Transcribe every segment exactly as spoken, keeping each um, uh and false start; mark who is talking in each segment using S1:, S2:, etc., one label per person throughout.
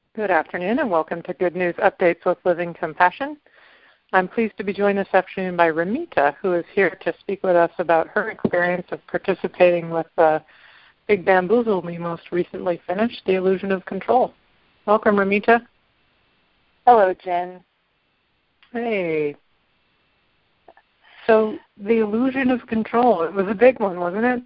S1: Good afternoon and welcome to Good News Updates with Living Compassion. I'm pleased to be joined this afternoon by Ramita, who is here to speak with us about her experience of participating with the Big Bamboozle we most recently finished, The Illusion of Control. Welcome, Ramita.
S2: Hello, Jen.
S1: Hey. So, The Illusion of Control, it was a big one, wasn't it?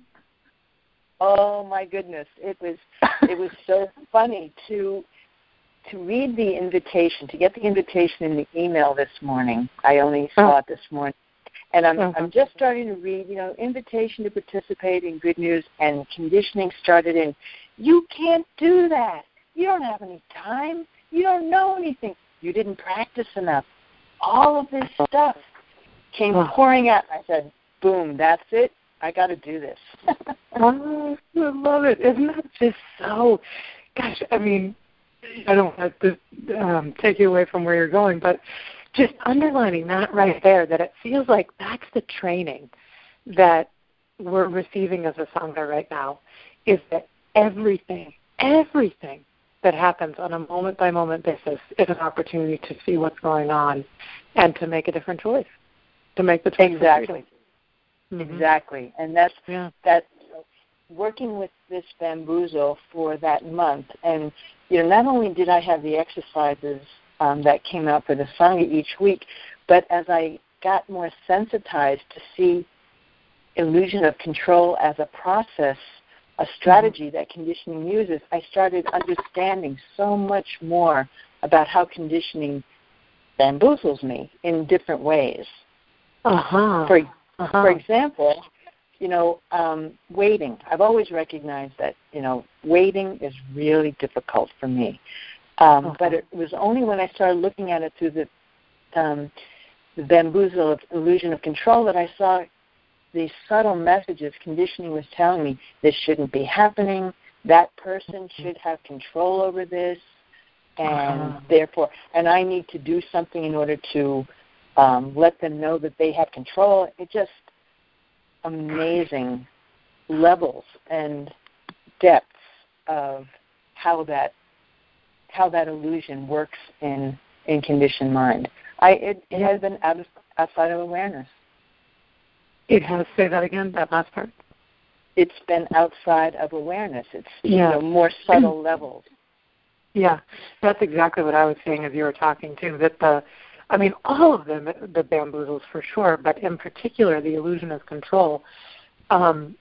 S2: Oh, my goodness. It was it was so funny to to read the invitation, to get the invitation in the email this morning. I only saw
S1: oh.
S2: it this morning. And I'm,
S1: uh-huh.
S2: I'm just starting to read, you know, invitation to participate in Good News, and conditioning started in, you can't do that. You don't have any time. You don't know anything. You didn't practice enough. All of this stuff came
S1: oh.
S2: pouring out. I said, boom, that's it. I got to do this.
S1: Oh, I love it. Isn't that just so, gosh, I mean, I don't want to um, take you away from where you're going, but just underlining that right there, that it feels like that's the training that we're receiving as a Sangha right now, is that everything, everything that happens on a moment-by-moment basis is an opportunity to see what's going on and to make a different choice, to make the choice.
S2: Exactly.
S1: Mm-hmm.
S2: Exactly. And that's,
S1: yeah.
S2: that's working with this bamboozle for that month. And, you know, not only did I have the exercises um, that came out for the Sangha each week, but as I got more sensitized to see illusion of control as a process, a strategy mm-hmm. that conditioning uses, I started understanding so much more about how conditioning bamboozles me in different ways.
S1: Uh-huh.
S2: For,
S1: uh-huh.
S2: for example, you know, um, waiting. I've always recognized that, you know, waiting is really difficult for me. Um, uh-huh. But it was only when I started looking at it through the, um, the bamboozle of illusion of control that I saw these subtle messages conditioning was telling me this shouldn't be happening, that person should have control over this, and uh-huh. therefore, and I need to do something in order to um, let them know that they have control. It just, amazing levels and depths of how that how that illusion works in in conditioned mind. I it, it has been out of, outside of awareness.
S1: It has. Say that again. That last part.
S2: It's been outside of awareness. It's
S1: yeah.
S2: you know, more subtle levels.
S1: Yeah, that's exactly what I was saying as you were talking too. That the I mean, all of them, the bamboozles for sure, but in particular, the illusion of control um,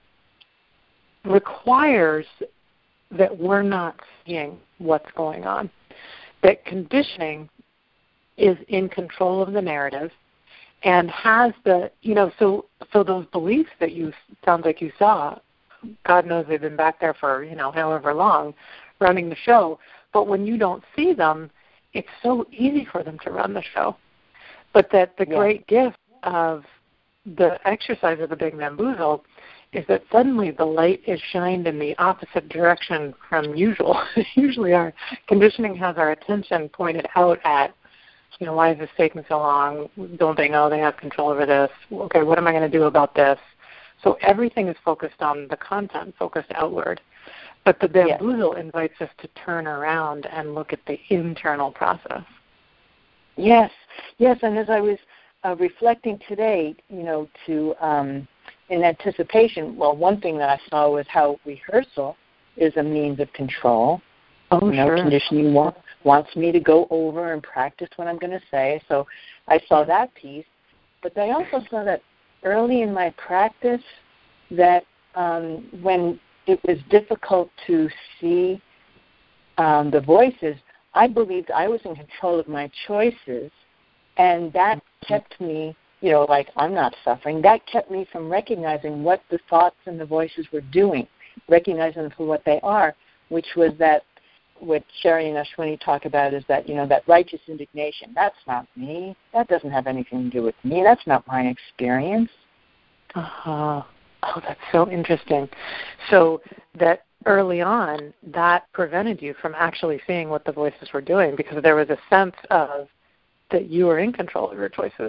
S1: requires that we're not seeing what's going on. That conditioning is in control of the narrative and has the, you know, so so those beliefs that you, sounds like you saw, God knows they've been back there for, you know, however long, running the show. But when you don't see them, it's so easy for them to run the show. But that the yeah. great gift of the exercise of the Big Bamboozle is that suddenly the light is shined in the opposite direction from usual. Usually our conditioning has our attention pointed out at, you know, why is this taking so long? Don't they know they have control over this? Okay, what am I going to do about this? So everything is focused on the content, focused outward. But the bamboozle yes. invites us to turn around and look at the internal process.
S2: Yes, yes, and as I was uh, reflecting today, you know, to um, in anticipation, well, one thing that I saw was how rehearsal is a means of control.
S1: Oh,
S2: you know,
S1: sure.
S2: Conditioning wa- wants me to go over and practice what I'm going to say, so I saw that piece. But I also saw that early in my practice that um, when it was difficult to see um, the voices, I believed I was in control of my choices, and that kept me, you know, like I'm not suffering. That kept me from recognizing what the thoughts and the voices were doing, recognizing them for what they are, which was that what Sherry and Ashwini talk about is that, you know, that righteous indignation. That's not me. That doesn't have anything to do with me. That's not my experience.
S1: Uh-huh. Oh, that's so interesting. So that early on, that prevented you from actually seeing what the voices were doing because there was a sense of that you were in control of your choices.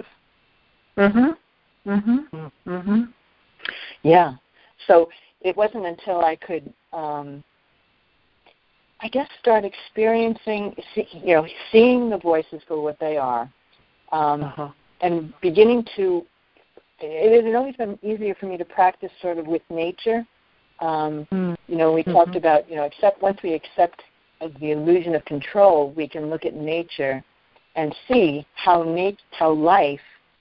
S2: Mm-hmm. Mm-hmm. Mm-hmm. Yeah. So it wasn't until I could um, I guess, start experiencing, see, you know, seeing the voices for what they are, um, uh-huh. and beginning to. It has always been easier for me to practice sort of with nature. Um, mm-hmm. You know, we mm-hmm. talked about, you know, accept once we accept the illusion of control, we can look at nature and see how nat- how life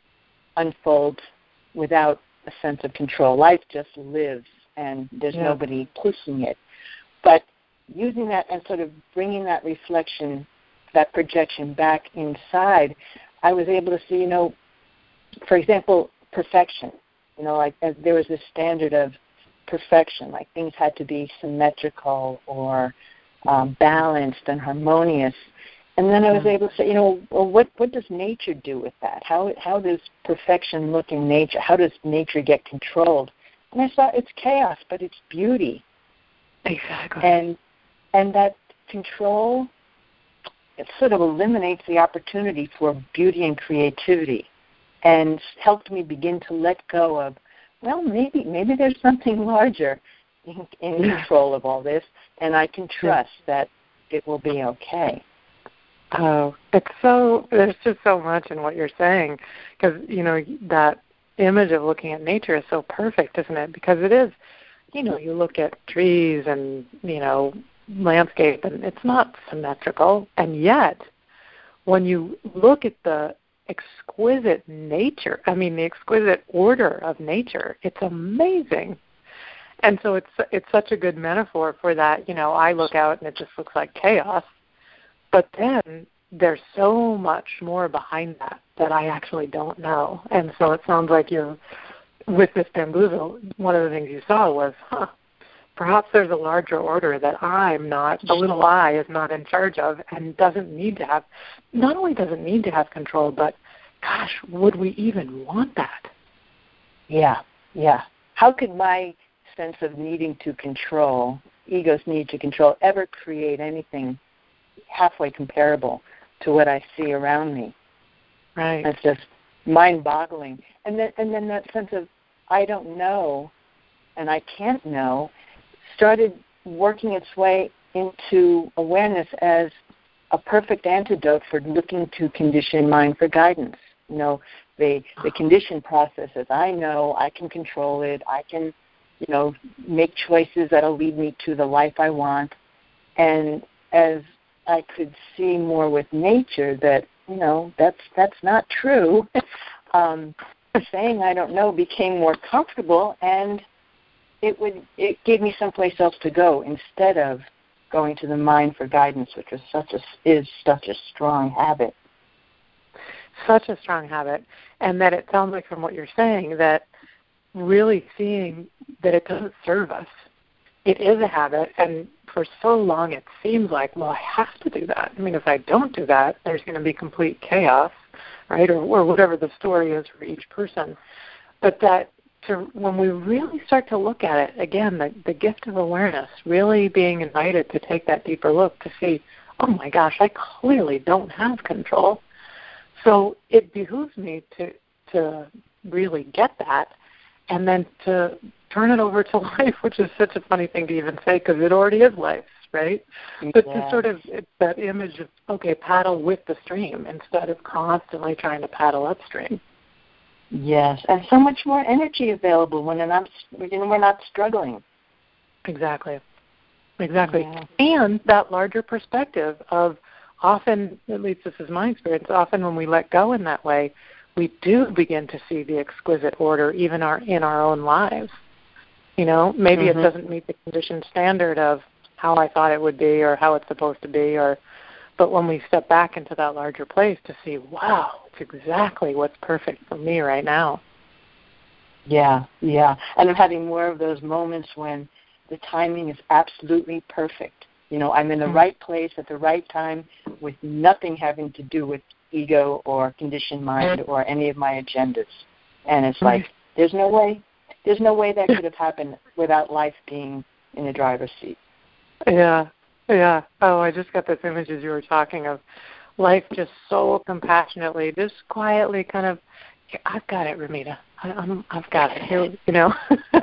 S2: unfolds without a sense of control. Life just lives, and there's yeah. nobody pushing it. But using that and sort of bringing that reflection, that projection back inside, I was able to see, you know, for example, perfection. You know, like as there was this standard of perfection, like things had to be symmetrical or um, balanced and harmonious. And then I was able to say, you know, well, what, what does nature do with that? How how does perfection look in nature? How does nature get controlled? And I saw it's chaos, but it's beauty.
S1: Exactly.
S2: And and that control, it sort of eliminates the opportunity for beauty and creativity, and helped me begin to let go of, well, maybe maybe there's something larger in, in yeah. control of all this, and I can trust yeah. that it will be okay.
S1: Oh, it's so, there's just so much in what you're saying, because, you know, that image of looking at nature is so perfect, isn't it? Because it is, you know, you look at trees and, you know, landscape, and it's not symmetrical, and yet when you look at the exquisite nature, I mean, the exquisite order of nature, it's amazing. And so it's it's such a good metaphor for that. You know, I look out and it just looks like chaos, but then there's so much more behind that that I actually don't know. And so it sounds like you're, with this bamboozle, one of the things you saw was, huh, perhaps there's a larger order that I'm not, the little I is not in charge of, and doesn't need to have, not only doesn't need to have control, but gosh, would we even want that?
S2: Yeah, yeah. How could my sense of needing to control, ego's need to control, ever create anything halfway comparable to what I see around me?
S1: Right.
S2: That's just mind-boggling. And then, and then that sense of I don't know and I can't know started working its way into awareness as a perfect antidote for looking to conditioned mind for guidance. You know, the the conditioned process is I know, I can control it, I can, you know, make choices that'll lead me to the life I want. And as I could see more with nature that, you know, that's that's not true, um, saying I don't know became more comfortable, and it would it gave me someplace else to go instead of going to the mind for guidance, which is such a is such a strong habit.
S1: Such a strong habit, and that it sounds like from what you're saying that really seeing that it doesn't serve us. It is a habit, and for so long it seems like, well, I have to do that. I mean, if I don't do that, there's going to be complete chaos, right, or, or whatever the story is for each person. But that to, when we really start to look at it, again, the, the gift of awareness, really being invited to take that deeper look to see, oh my gosh, I clearly don't have control. So it behooves me to to really get that, and then to turn it over to life, which is such a funny thing to even say because it already is life, right? Yeah. But to sort of, it's that image of, okay, paddle with the stream instead of constantly trying to paddle upstream.
S2: Yes, and so much more energy available when we're not, we're not struggling.
S1: Exactly. Exactly.
S2: Yeah.
S1: And that larger perspective of often, at least this is my experience, often when we let go in that way, we do begin to see the exquisite order even our in our own lives. You know, maybe mm-hmm. it doesn't meet the conditioned standard of how I thought it would be or how it's supposed to be, or but when we step back into that larger place to see, wow, it's exactly what's perfect for me right now.
S2: Yeah, yeah. And I'm having more of those moments when the timing is absolutely perfect. You know, I'm in the mm-hmm. right place at the right time with nothing having to do with ego or conditioned mind mm-hmm. or any of my agendas. And it's like, mm-hmm. there's no way, there's no way that could have happened without life being in the driver's seat.
S1: Yeah, yeah. Oh, I just got this image as you were talking of life just so compassionately, just quietly kind of, I've got it, Ramita. I, I'm, I've got it. Here, you know.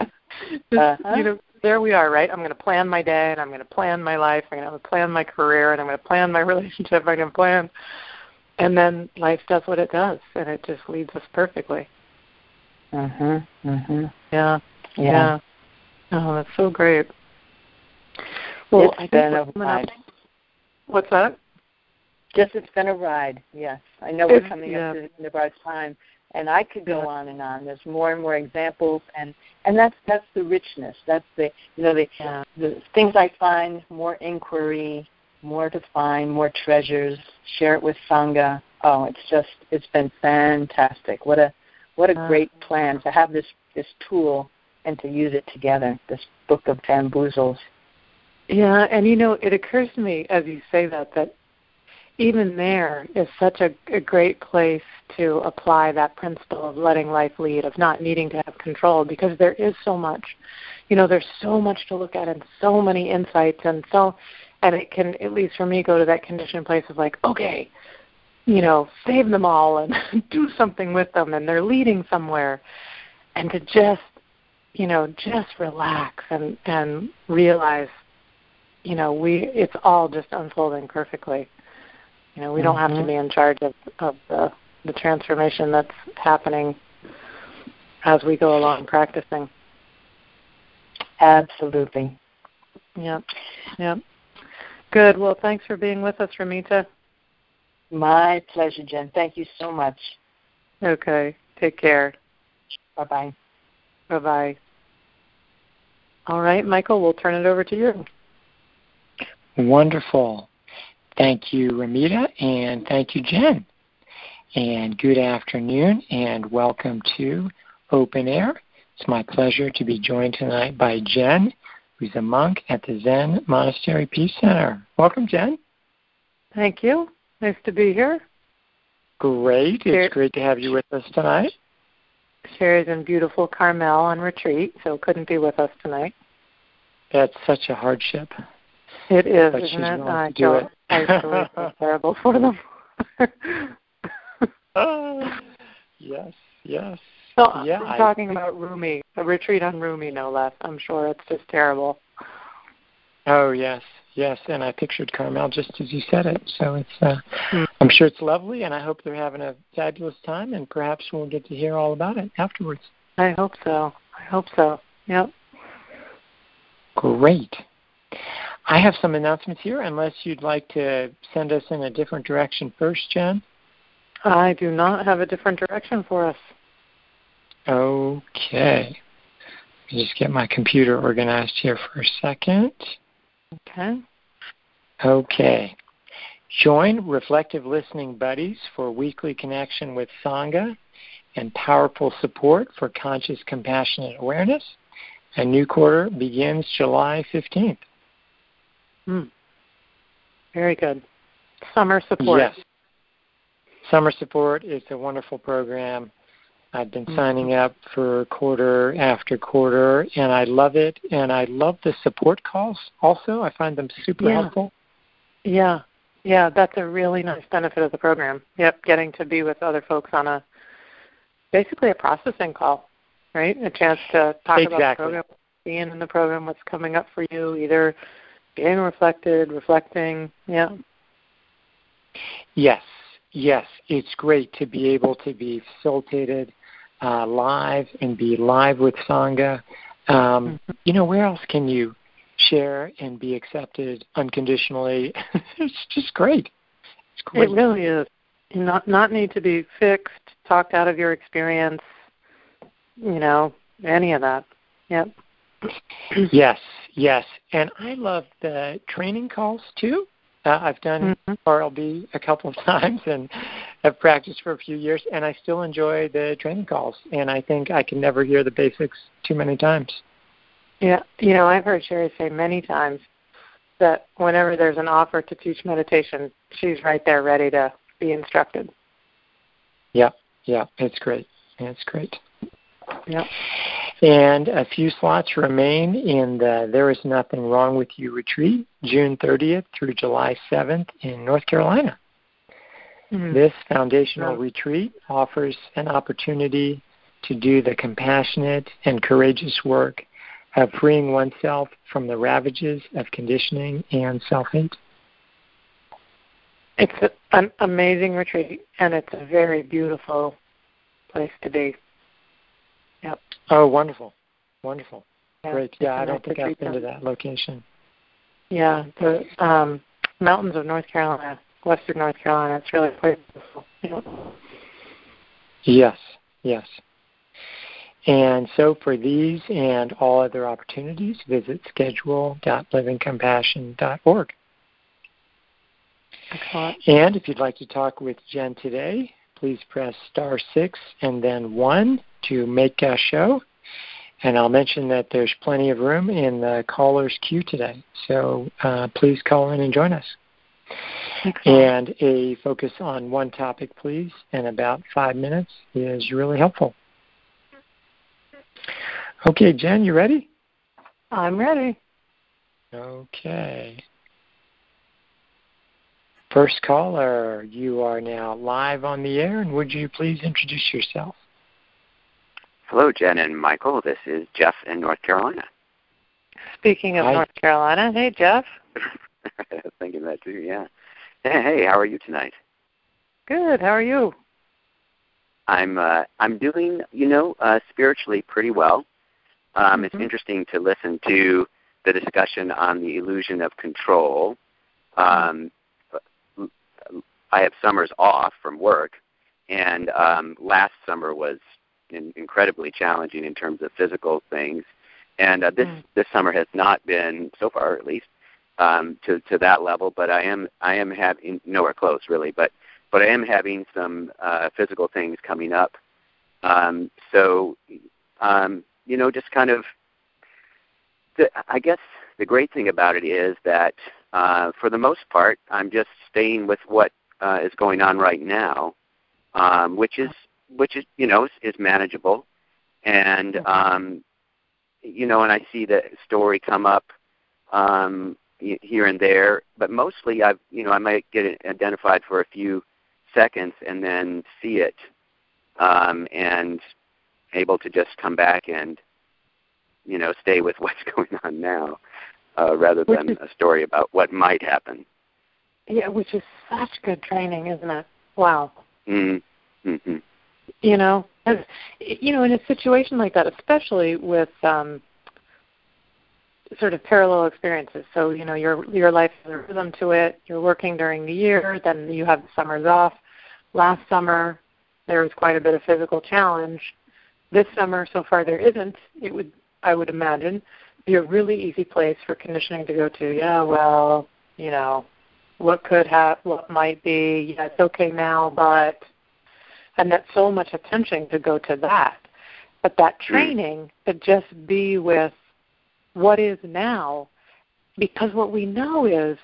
S1: Just,
S2: uh-huh.
S1: you know, there we are, right? I'm going to plan my day, and I'm going to plan my life. I'm going to plan my career, and I'm going to plan my relationship. I'm going to plan, and then life does what it does, and it just leads us perfectly.
S2: Mhm. Mhm.
S1: Yeah.
S2: Yeah.
S1: Yeah. Oh, that's so great. Well,
S2: it's
S1: I think
S2: been
S1: we're
S2: a
S1: coming
S2: ride.
S1: up. What's that?
S2: Just it's been a ride. Yes, I know
S1: It's,
S2: we're coming
S1: yeah.
S2: up to the end of our time, and I could go
S1: Yeah.
S2: on and on. There's more and more examples, and and that's that's the richness. That's the you know the
S1: Yeah.
S2: the things I find, more inquiry, more to find, more treasures. Share it with Sangha. Oh, it's just it's been fantastic. What a what a
S1: Uh,
S2: great plan to have this this tool and to use it together. This book of bamboozles.
S1: Yeah, and you know, it occurs to me as you say that that even there is such a, a great place to apply that principle of letting life lead, of not needing to have control, because there is so much. You know, there's so much to look at and so many insights, and so, and it can, at least for me, go to that conditioned place of like, okay, you know, save them all and do something with them, and they're leading somewhere, and to just, you know, just relax and, and realize, you know, we it's all just unfolding perfectly. You know, we
S2: Mm-hmm.
S1: don't have to be in charge of, of the, the transformation that's happening as we go along practicing.
S2: Absolutely.
S1: Yeah, yeah. Good. Well, thanks for being with us, Ramita.
S2: My pleasure, Jen. Thank you so much.
S1: Okay. Take care.
S2: Bye-bye.
S1: Bye-bye. All right, Michael, we'll turn it over to you.
S3: Wonderful. Thank you, Ramita, and thank you, Jen. And good afternoon, and welcome to Open Air. It's my pleasure to be joined tonight by Jen, who's a monk at the Zen Monastery Peace Center. Welcome, Jen.
S1: Thank you. Nice to be here.
S3: Great. It's great to have you with us tonight.
S1: Sherry's in beautiful Carmel on retreat, so couldn't be with us tonight.
S3: That's such a hardship.
S1: It is,
S3: but
S1: isn't it?
S3: I
S1: do it. I feel so terrible for them.
S3: uh, yes, yes.
S1: So
S3: yeah,
S1: I'm
S3: I,
S1: talking about Rumi, a retreat on Rumi, no less. I'm sure it's just terrible.
S3: Oh, yes, yes. And I pictured Carmel just as you said it. So it's, uh, mm. I'm sure it's lovely, and I hope they're having a fabulous time, and perhaps we'll get to hear all about it afterwards.
S1: I hope so. I hope so. Yep.
S3: Great. I have some announcements here, unless you'd like to send us in a different direction first, Jen.
S1: I do not have a different direction for us.
S3: Okay. Let me just get my computer organized here for a second.
S1: Okay.
S3: Okay. Join Reflective Listening Buddies for weekly connection with Sangha and powerful support for conscious compassionate awareness. A new quarter begins July fifteenth.
S1: Mm. Very good. Summer support.
S3: Yes. Summer support is a wonderful program. I've been mm-hmm. signing up for quarter after quarter, and I love it. And I love the support calls also. I find them super
S1: yeah.
S3: helpful.
S1: Yeah. Yeah, that's a really nice benefit of the program. Yep, getting to be with other folks on a, basically a processing call, right? A chance to talk
S3: exactly.
S1: about the program, being in the program, what's coming up for you, either being reflected, reflecting, yeah.
S3: Yes, yes. It's great to be able to be facilitated uh, live and be live with Sangha. Um, mm-hmm. You know, where else can you share and be accepted unconditionally? It's just great. It's great.
S1: It really is. Not not need to be fixed, talked out of your experience, you know, any of that. Yep.
S3: Yes, yes. And I love the training calls, too. Uh, I've done mm-hmm. R L B a couple of times and have practiced for a few years, and I still enjoy the training calls. And I think I can never hear the basics too many times.
S1: Yeah, you know, I've heard Sherry say many times that whenever there's an offer to teach meditation, she's right there ready to be instructed.
S3: Yeah, yeah, it's great. It's great.
S1: Yeah.
S3: And a few slots remain in the There Is Nothing Wrong With You retreat, June thirtieth through July seventh in North Carolina. Mm-hmm. This foundational mm-hmm. retreat offers an opportunity to do the compassionate and courageous work of freeing oneself from the ravages of conditioning and self-hate?
S1: It's a, an amazing retreat, and it's a very beautiful place to be. Yep.
S3: Oh, wonderful. Wonderful.
S1: Yeah,
S3: Great. Yeah, I don't
S1: nice
S3: think I've been to
S1: center.
S3: that location.
S1: Yeah, the um, mountains of North Carolina, western North Carolina. It's really quite beautiful. Yeah.
S3: Yes, yes. And so for these and all other opportunities, visit schedule dot living compassion dot org.
S1: Excellent.
S3: And if you'd like to talk with Jen today, please press star six and then one to make a show. And I'll mention that there's plenty of room in the caller's queue today. So uh, please call in and join us.
S1: Excellent.
S3: And a focus on one topic, please, in about five minutes is really helpful. Okay, Jen, you ready?
S1: I'm ready.
S3: Okay. First caller, you are now live on the air, and would you please introduce yourself?
S4: Hello, Jen and Michael. This is Jeff in North Carolina.
S1: Speaking of
S3: Hi.
S1: North Carolina, hey, Jeff.
S4: Thinking that too, yeah. Hey, hey, how are you tonight?
S1: Good. How are you?
S4: I'm uh, I'm doing, you know, uh, spiritually pretty well. Um,
S1: Mm-hmm.
S4: It's interesting to listen to the discussion on the illusion of control. Um, I have summers off from work, and um, last summer was in, incredibly challenging in terms of physical things. And uh, this
S1: Mm.
S4: this summer has not been, so far at least, um, to to that level. But I am I am having nowhere close really, but but I am having some uh, physical things coming up. Um, so um, you know, just kind of, the, I guess the great thing about it is that uh, for the most part, I'm just staying with what uh, is going on right now, um, which is which is you know is, is manageable, and um, you know, and I see the story come up um, here and there, but mostly I've you know I might get it identified for a few seconds and then see it, um, and able to just come back and you know stay with what's going on now, uh, rather than
S1: Which is,
S4: a story about what might happen.
S1: yeah, which is such good training, isn't it? Wow.
S4: Mm-hmm.
S1: You know, as, you know, in a situation like that, especially with um, sort of parallel experiences. So, you know, your your life has a rhythm to it. You're working during the year, then you have the summers off. Last summer, there was quite a bit of physical challenge. This summer, so far, there isn't. It would, I would imagine, be a really easy place for conditioning to go to. Yeah, well, you know, what could have, what might be. Yeah, it's okay now, but. And that's so much attention to go to that. But that training to just be with what is now, because what we know is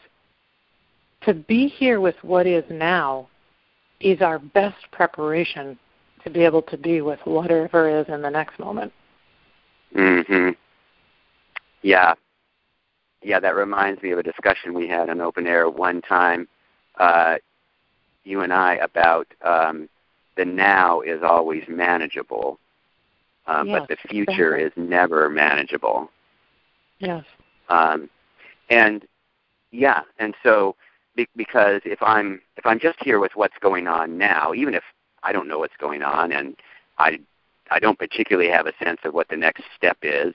S1: to be here with what is now is our best preparation to be able to be with whatever is in the next moment.
S4: Mm-hmm. Yeah. Yeah, that reminds me of a discussion we had on Open Air one time, uh, you and I, about um, the now is always manageable, um,
S1: Yes,
S4: but the future
S1: exactly.
S4: is never manageable.
S1: Yes.
S4: Um, and yeah, and so be, because if I'm if I'm just here with what's going on now, even if I don't know what's going on, and I I don't particularly have a sense of what the next step is,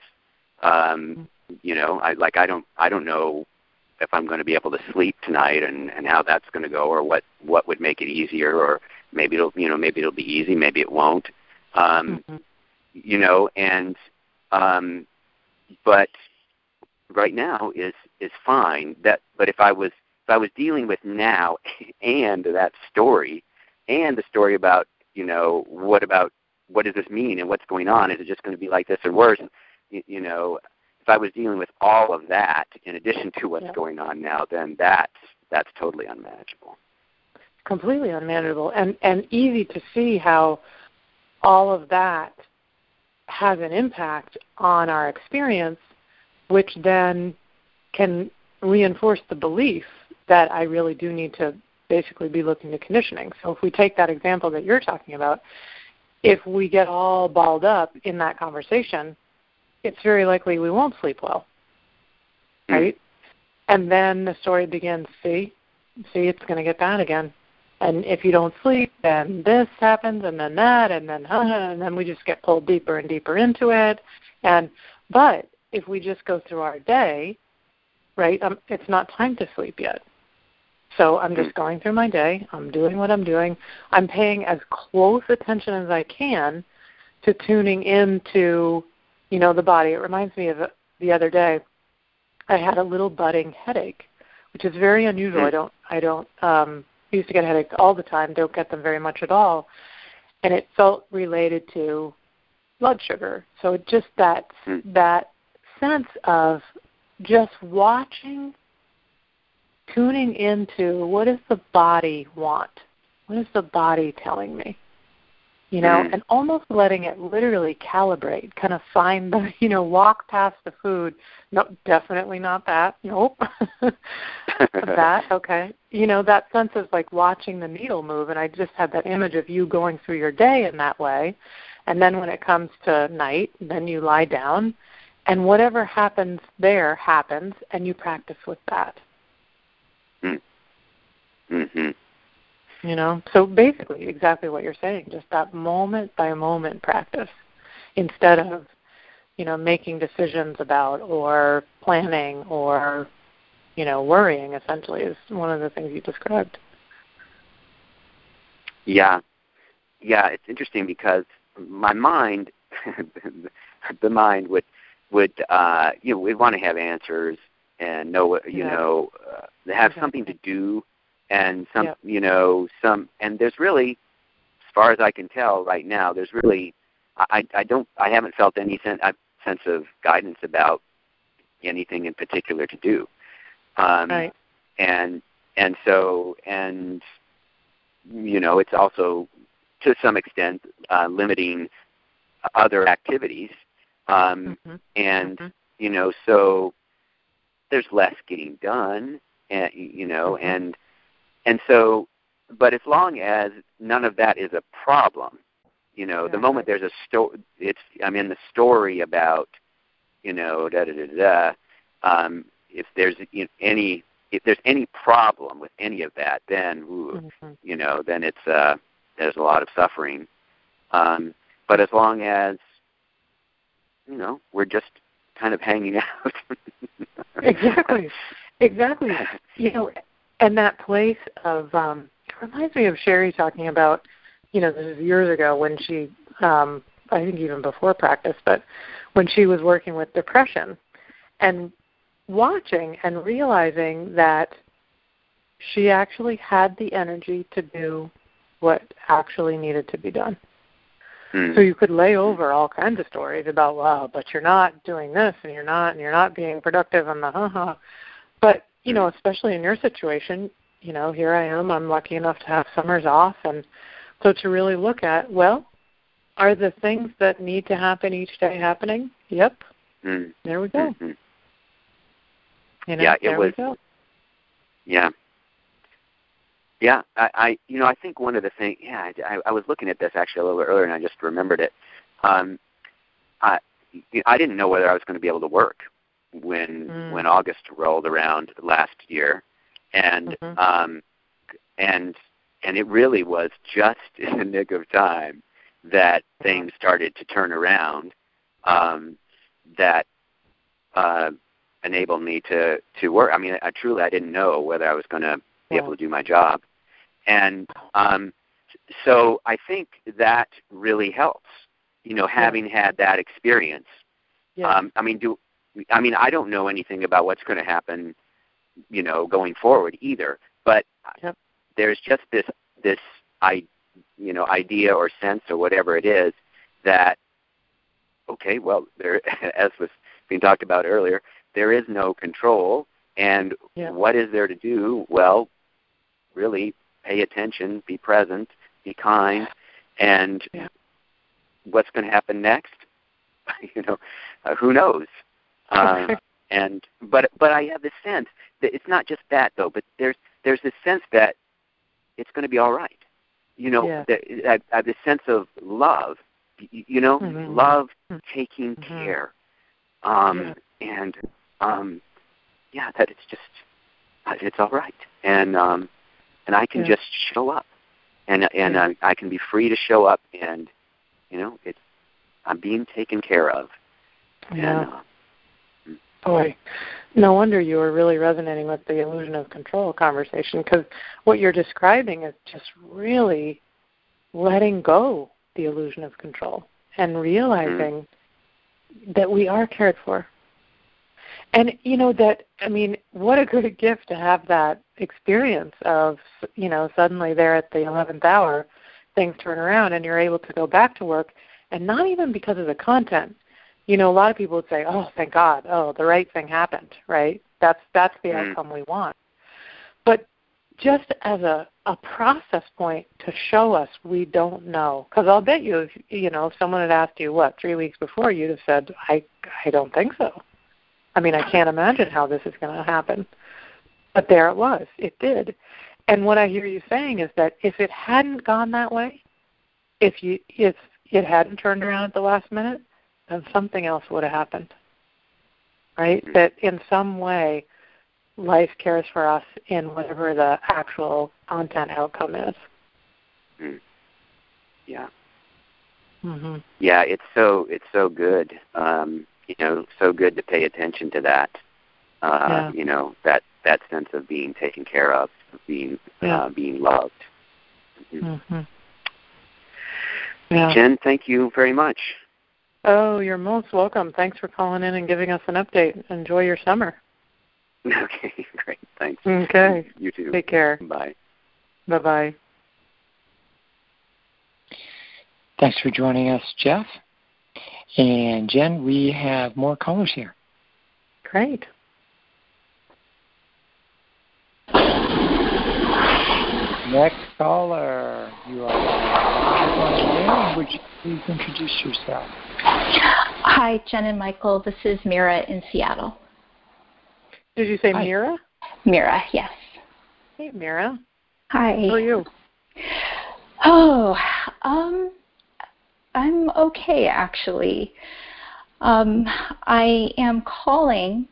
S4: um, you know, I like I don't I don't know if I'm going to be able to sleep tonight and, and how that's going to go, or what, what would make it easier, or maybe it'll you know maybe it'll be easy, maybe it won't, um,
S1: Mm-hmm.
S4: you know, and um, but right now is is fine. That but if I was if I was dealing with now and that story and the story about you know what about what does this mean and what's going on? Is it just going to be like this or worse? You, you know. If I was dealing with all of that in addition to what's
S1: Yeah.
S4: going on now, then that's that's totally unmanageable.
S1: Completely unmanageable, and and easy to see how all of that has an impact on our experience, which then can reinforce the belief that I really do need to basically be looking to conditioning. So if we take that example that you're talking about, if we get all balled up in that conversation, it's very likely we won't sleep well, right? Mm. And then the story begins, see, see, it's going to get bad again. And if you don't sleep, then this happens, and then that, and then uh, and then we just get pulled deeper and deeper into it. And but if we just go through our day, right, um, it's not time to sleep yet. So I'm just going through my day. I'm doing what I'm doing. I'm paying as close attention as I can to tuning into, you know, the body. It reminds me of the other day. I had a little budding headache, which is very unusual. I don't. I don't. Um, I used to get headaches all the time. Don't get them very much at all, and it felt related to blood sugar. So it just that that sense of just watching, tuning into what does the body want? What is the body telling me? You know, mm. and almost letting it literally calibrate, kind of find the, you know, walk past the food. No, definitely not that. Nope. That, okay. You know, that sense of like watching the needle move, and I just had that image of you going through your day in that way. And then when it comes to night, then you lie down, and whatever happens there happens, and you practice with that.
S4: Mm. Mm-hmm.
S1: You know, so basically exactly what you're saying, just that moment-by-moment practice instead of, you know, making decisions about or planning or, you know, worrying, essentially, is one of the things you described.
S4: Yeah. Yeah, it's interesting because my mind, the mind would, would uh, you know, we'd want to have answers and know, you yeah. know, uh, have exactly. something to do. And some, yep. you know, some, and there's really, as far as I can tell right now, there's really, I, I don't, I haven't felt any sense, sense of guidance about anything in particular to do. Um,
S1: right.
S4: And, and so, and, you know, it's also, to some extent, uh, limiting other activities. Um, mm-hmm. And, mm-hmm. you know, so there's less getting done, and, you know, mm-hmm. and, And so, but as long as none of that is a problem, you know, yeah, the moment right. there's a story, it's, I'm in the story about, you know, da da da da. Um, if there's you know, any, if there's any problem with any of that, then, ooh, mm-hmm. you know, then it's, uh, there's a lot of suffering. Um, but as long as, you know, we're just kind of hanging out.
S1: Exactly. Exactly. You know. And that place of, um, it reminds me of Sherry talking about, you know, this is years ago when she, um, I think even before practice, but when she was working with depression and watching and realizing that she actually had the energy to do what actually needed to be done. Mm. So you could lay over all kinds of stories about, wow, but you're not doing this and you're not, and you're not being productive and the ha-ha. But you know, especially in your situation, you know, here I am, I'm lucky enough to have summers off. And so to really look at, well, are the things that need to happen each day happening? Yep. Mm. There we go. Mm-hmm. You know,
S4: yeah, it
S1: there
S4: was,
S1: we go.
S4: Yeah. Yeah, I, I, you know, I think one of the things, yeah, I, I was looking at this actually a little bit earlier and I just remembered it. Um, I, I didn't know whether I was going to be able to work when mm. when August rolled around last year, and mm-hmm. um, and and it really was just in the nick of time that things started to turn around, um, that uh, enabled me to, to work. I mean, I truly I didn't know whether I was going to be able to do my job, and um, so I think that really helps. You know, having yeah. had that experience. Yeah. Um, I mean, do I mean, I don't know anything about what's going to happen, you know, going forward either. But yep. there's just this, this, I, you know, idea or sense or whatever it is that, okay, well, there, as was being talked about earlier, there is no control, and yep. what is there to do? Well, really pay attention, be present, be kind, and yep. what's going to happen next? you know, uh, who knows? Uh, and but but I have this sense that it's not just that though, but there's there's this sense that it's going to be all right. You know, yeah. that, I, I have this sense of love. You know, mm-hmm. love mm-hmm. taking mm-hmm. care, Um, yeah. And, um, yeah, that it's just, it's all right. And um, and I can yeah. just show up. And and yeah. I, I can be free to show up, and, you know, it's, I'm being taken care of.
S1: Yeah.
S4: And, uh,
S1: Boy, no wonder you were really resonating with the illusion of control conversation, because what you're describing is just really letting go the illusion of control and realizing mm-hmm. that we are cared for. And, you know, that, I mean, what a good gift to have that experience of, you know, suddenly there at the eleventh hour, things turn around and you're able to go back to work, and not even because of the content. You know, a lot of people would say, oh, thank God, oh, the right thing happened, right? That's that's the mm. outcome we want. But just as a, a process point to show us we don't know, because I'll bet you, if, you know, if someone had asked you, what, three weeks before, you'd have said, I, I don't think so. I mean, I can't imagine how this is going to happen. But there it was. It did. And what I hear you saying is that if it hadn't gone that way, if you if it hadn't turned around at the last minute, then something else would have happened, right? That in some way life cares for us in whatever the actual content outcome is.
S4: Mm. Yeah.
S1: Mm-hmm.
S4: Yeah, it's so it's so good, um, you know, so good to pay attention to that, uh, yeah. you know, that, that sense of being taken care of, of being yeah. uh, being loved. Mm-hmm.
S1: Mm-hmm. Yeah.
S4: Jen, thank you very much.
S1: Oh, you're most welcome. Thanks for calling in and giving us an update. Enjoy your summer.
S4: Okay, great. Thanks.
S1: Okay.
S4: You too.
S1: Take care.
S4: Bye.
S1: Bye-bye.
S3: Thanks for joining us, Jeff. And Jen, we have more callers here.
S1: Great.
S3: Next caller, you are live on the air. Would you please introduce yourself?
S5: Hi, Jen and Michael. This is Mira in Seattle.
S1: Did you say
S3: Hi.
S1: Mira?
S5: Mira, yes.
S1: Hey, Mira.
S5: Hi.
S1: How are you?
S5: Oh, um, I'm okay, actually. Um, I am calling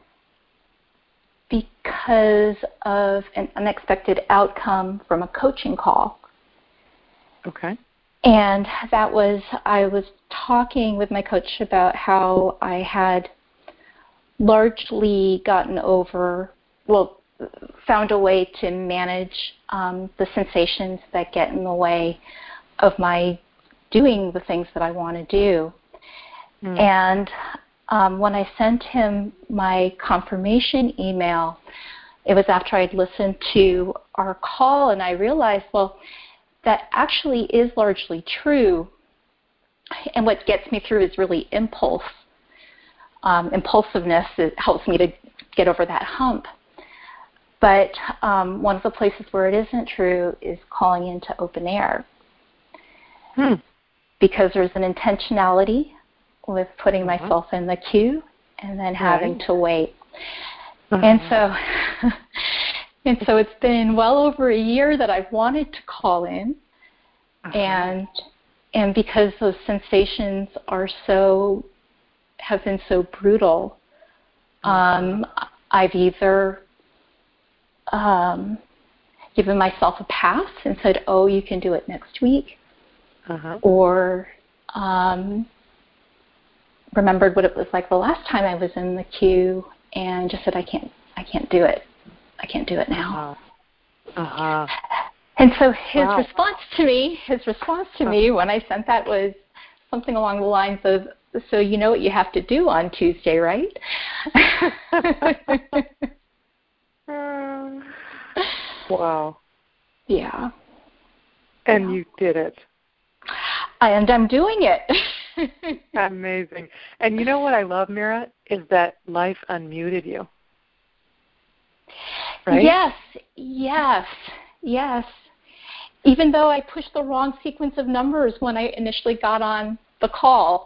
S5: because of an unexpected outcome from a coaching call.
S1: Okay.
S5: And that was, I was talking with my coach about how I had largely gotten over, well, found a way to manage um, the sensations that get in the way of my doing the things that I want to do. Mm. And um, when I sent him my confirmation email, it was after I'd listened to our call, and I realized, well, that actually is largely true. And what gets me through is really impulse. Um, impulsiveness is, helps me to get over that hump. But um, one of the places where it isn't true is calling into open air.
S1: Hmm.
S5: Because there's an intentionality with putting uh-huh. myself in the queue and then having right. to wait. Uh-huh. And so and so it's been well over a year that I've wanted to call in. Uh-huh. And and because those sensations are so have been so brutal, uh-huh. um, I've either um, given myself a pass and said, oh, you can do it next week, uh-huh. or um, remembered what it was like the last time I was in the queue and just said, I can't, I can't do it. I can't do it now.
S1: Uh-huh. Uh-huh. And
S5: so his wow. response to me, his response to uh-huh. me when I sent that was something along the lines of, so you know what you have to do on Tuesday, right?
S1: Wow.
S5: Yeah.
S1: And
S5: yeah.
S1: you did it.
S5: And I'm doing it.
S1: Amazing. And you know what I love, Mira, is that life unmuted you. Right?
S5: Yes, yes, yes. Even though I pushed the wrong sequence of numbers when I initially got on the call.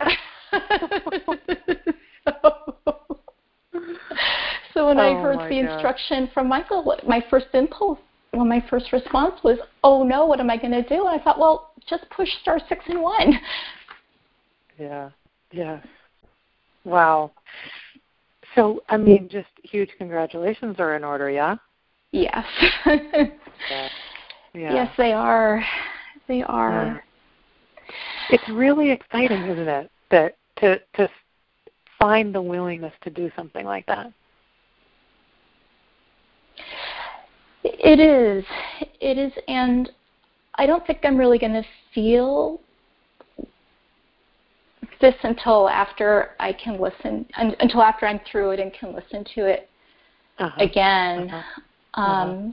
S5: so, so when oh I heard the God. instruction from Michael, my first impulse, well, my first response was, oh no, what am I going to do? And I thought, well, just push star six and one.
S1: Yeah, yes. Wow. So, I mean, just huge congratulations are in order, yeah?
S5: Yes.
S1: yeah. Yeah.
S5: Yes, they are. They are.
S1: Yeah. It's really exciting, isn't it, that to to find the willingness to do something like that?
S5: It is. It is, and I don't think I'm really going to feel this until after I can listen, until after I'm through it and can listen to it uh-huh. again. Uh-huh. Um, uh-huh.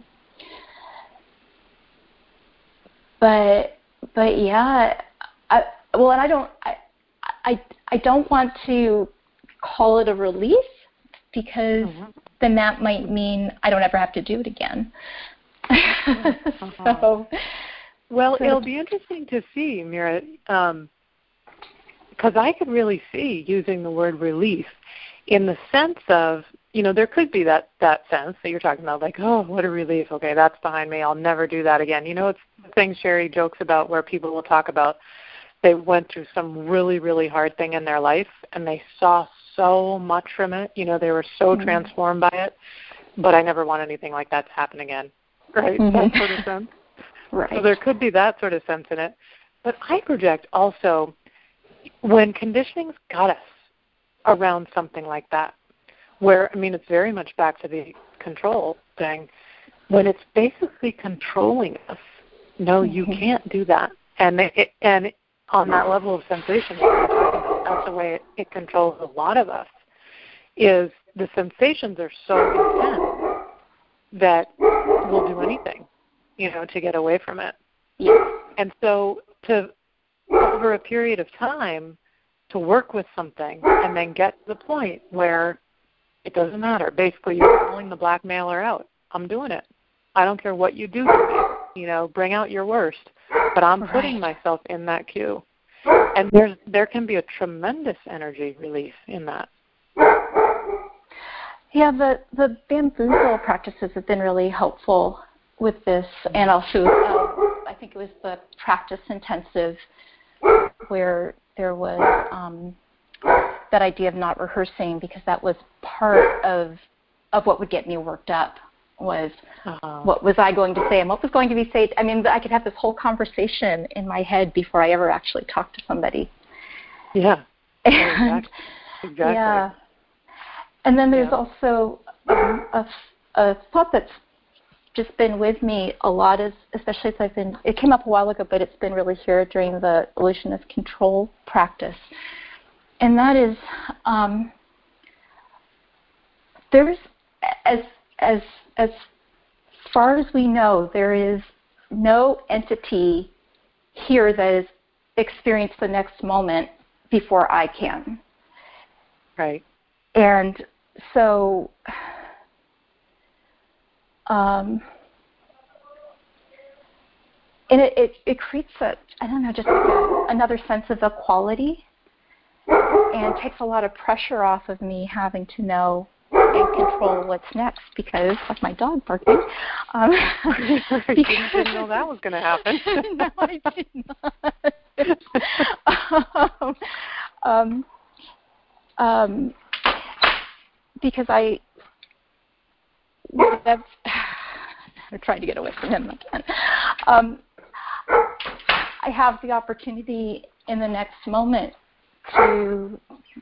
S5: But but yeah, I, well, and I don't I, I I don't want to call it a relief because uh-huh. then that might mean I don't ever have to do it again.
S1: uh-huh. so, well, so it'll be interesting to see, Mira, um, because I could really see using the word relief in the sense of, you know, there could be that, that sense that you're talking about, like, oh, what a relief. Okay, that's behind me. I'll never do that again. You know, it's the thing Sherry jokes about where people will talk about they went through some really, really hard thing in their life and they saw so much from it. You know, they were so mm-hmm. transformed by it, but I never want anything like that to happen again. Right? Mm-hmm. That sort of sense.
S5: Right.
S1: So there could be that sort of sense in it. But I project also when conditioning's got us around something like that, where, I mean, it's very much back to the control thing, when it's basically controlling us, no, mm-hmm. you can't do that. And it, and on that level of sensation, that's the way it, it controls a lot of us, is the sensations are so intense that we'll do anything, you know, to get away from it.
S5: Yeah.
S1: And so to, over a period of time, to work with something and then get to the point where it doesn't matter. Basically, you're calling the blackmailer out. I'm doing it. I don't care what you do to me. You know, bring out your worst. But I'm putting right. myself in that queue. And there's there can be a tremendous energy release in that.
S5: Yeah, the, the bamboozle practices have been really helpful with this. And also, uh, I think it was the practice intensive where there was um, that idea of not rehearsing, because that was part of of what would get me worked up was uh-huh. what was I going to say and what was going to be said. I mean, I could have this whole conversation in my head before I ever actually talked to somebody.
S1: Yeah.
S5: And,
S1: exactly. exactly.
S5: Yeah. And then there's
S1: yeah.
S5: also um, a, a thought that's just been with me a lot, is, especially as I've been, it came up a while ago, but it's been really here during the illusion of control practice. And that is, um, there's, as, as, as far as we know, there is no entity here that has experienced the next moment before I can.
S1: Right.
S5: And so, um, and it, it, it creates a, I don't know, just like a, another sense of equality, and takes a lot of pressure off of me having to know and control what's next, because of my dog barking. Um,
S1: I didn't know that was going to happen.
S5: No, I did not. um, um, um, because I would have, I'm trying to get away from him again. Um, I have the opportunity in the next moment to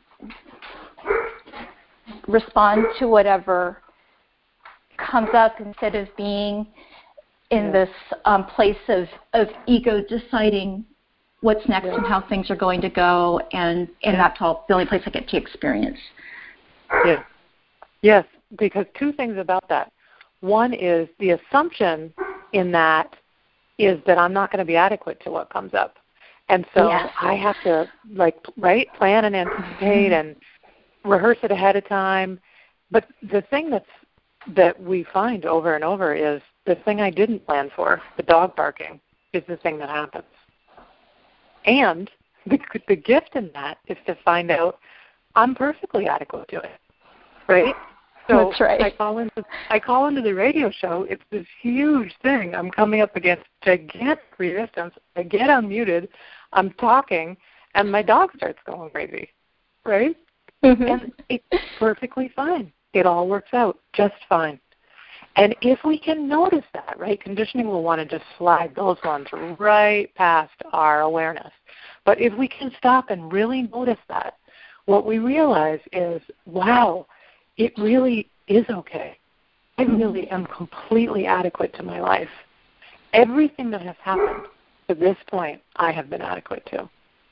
S5: respond to whatever comes up, instead of being in yeah. this um, place of, of ego deciding what's next yeah. and how things are going to go, and, and yeah. that's all the only place I get to experience.
S1: Yeah. Yes, because two things about that. One is the assumption in that is that I'm not going to be adequate to what comes up. And so
S5: yes.
S1: I have to, like, right, plan and anticipate and rehearse it ahead of time. But the thing that's that we find over and over is the thing I didn't plan for, the dog barking, is the thing that happens. And the, the gift in that is to find out I'm perfectly adequate to it, right? So
S5: that's right.
S1: I call into I call into the radio show. It's this huge thing. I'm coming up against gigantic resistance. I get unmuted. I'm talking, and my dog starts going crazy, right? Mm-hmm. And it's perfectly fine. It all works out just fine. And if we can notice that, right, conditioning will want to just slide those ones right past our awareness. But if we can stop and really notice that, what we realize is, wow, it really is okay. I really am completely adequate to my life. Everything that has happened to this point, I have been adequate to.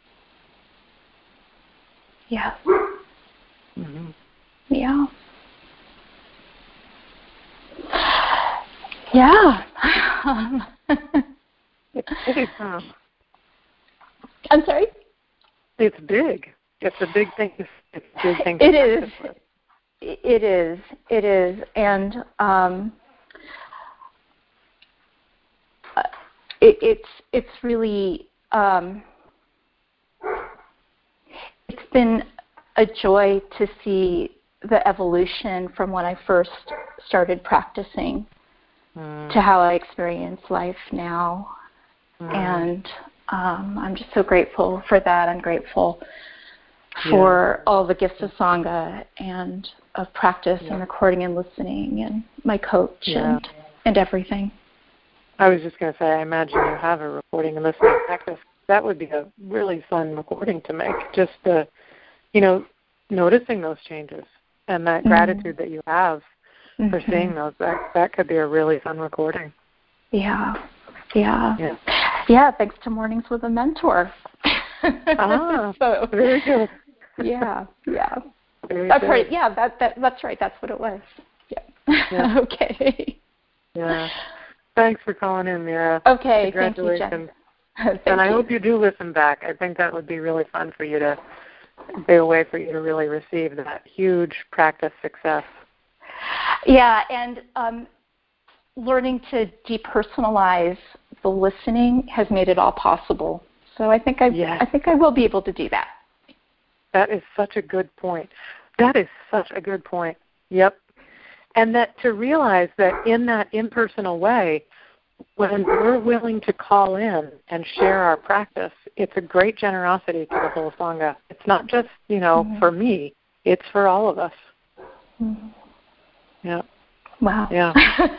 S5: Yeah.
S1: Mm-hmm.
S5: Yeah. Yeah.
S1: It's big, huh?
S5: I'm sorry?
S1: It's big. It's a big thing. It's a big thing.
S5: It is. It is. It is. And um, it, it's it's really um, it's been a joy to see the evolution from when I first started practicing mm. to how I experience life now. Mm. And um, I'm just so grateful for that. I'm grateful for yeah. all the gifts of Sangha and of practice yeah. and recording and listening and my coach yeah. and, and everything.
S1: I was just going to say, I imagine you have a recording and listening practice. That would be a really fun recording to make, just the, you know, noticing those changes and that mm-hmm. gratitude that you have mm-hmm. for seeing those. That, that could be a really fun recording.
S5: Yeah, yeah. Yeah, yeah thanks to Mornings with a Mentor.
S1: Ah, so, very good.
S5: Yeah, yeah.
S1: Very
S5: that's
S1: good.
S5: right. Yeah, that, that that's right. That's what it was. Yeah. yeah. Okay.
S1: Yeah. Thanks for calling in, Mira.
S5: Okay.
S1: Congratulations.
S5: Thank you, Jen. Thank
S1: and I
S5: you.
S1: hope you do listen back. I think that would be really fun for you to be a way for you to really receive that huge practice success.
S5: Yeah, and um, learning to depersonalize the listening has made it all possible. So I think I
S1: yes.
S5: I think I will be able to do that.
S1: That is such a good point. That is such a good point. Yep. And that to realize that in that impersonal way, when we're willing to call in and share our practice, it's a great generosity to the whole Sangha. It's not just, you know, mm-hmm. for me. It's for all of us.
S5: Mm-hmm.
S1: Yeah.
S5: Wow.
S1: Yeah.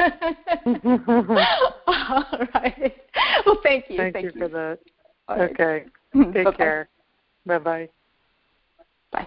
S5: All right. Well, thank you.
S1: Thank,
S5: thank
S1: you,
S5: you
S1: for that.
S5: Right.
S1: Okay. Take
S5: Bye-bye.
S1: care. Bye-bye.
S5: Bye.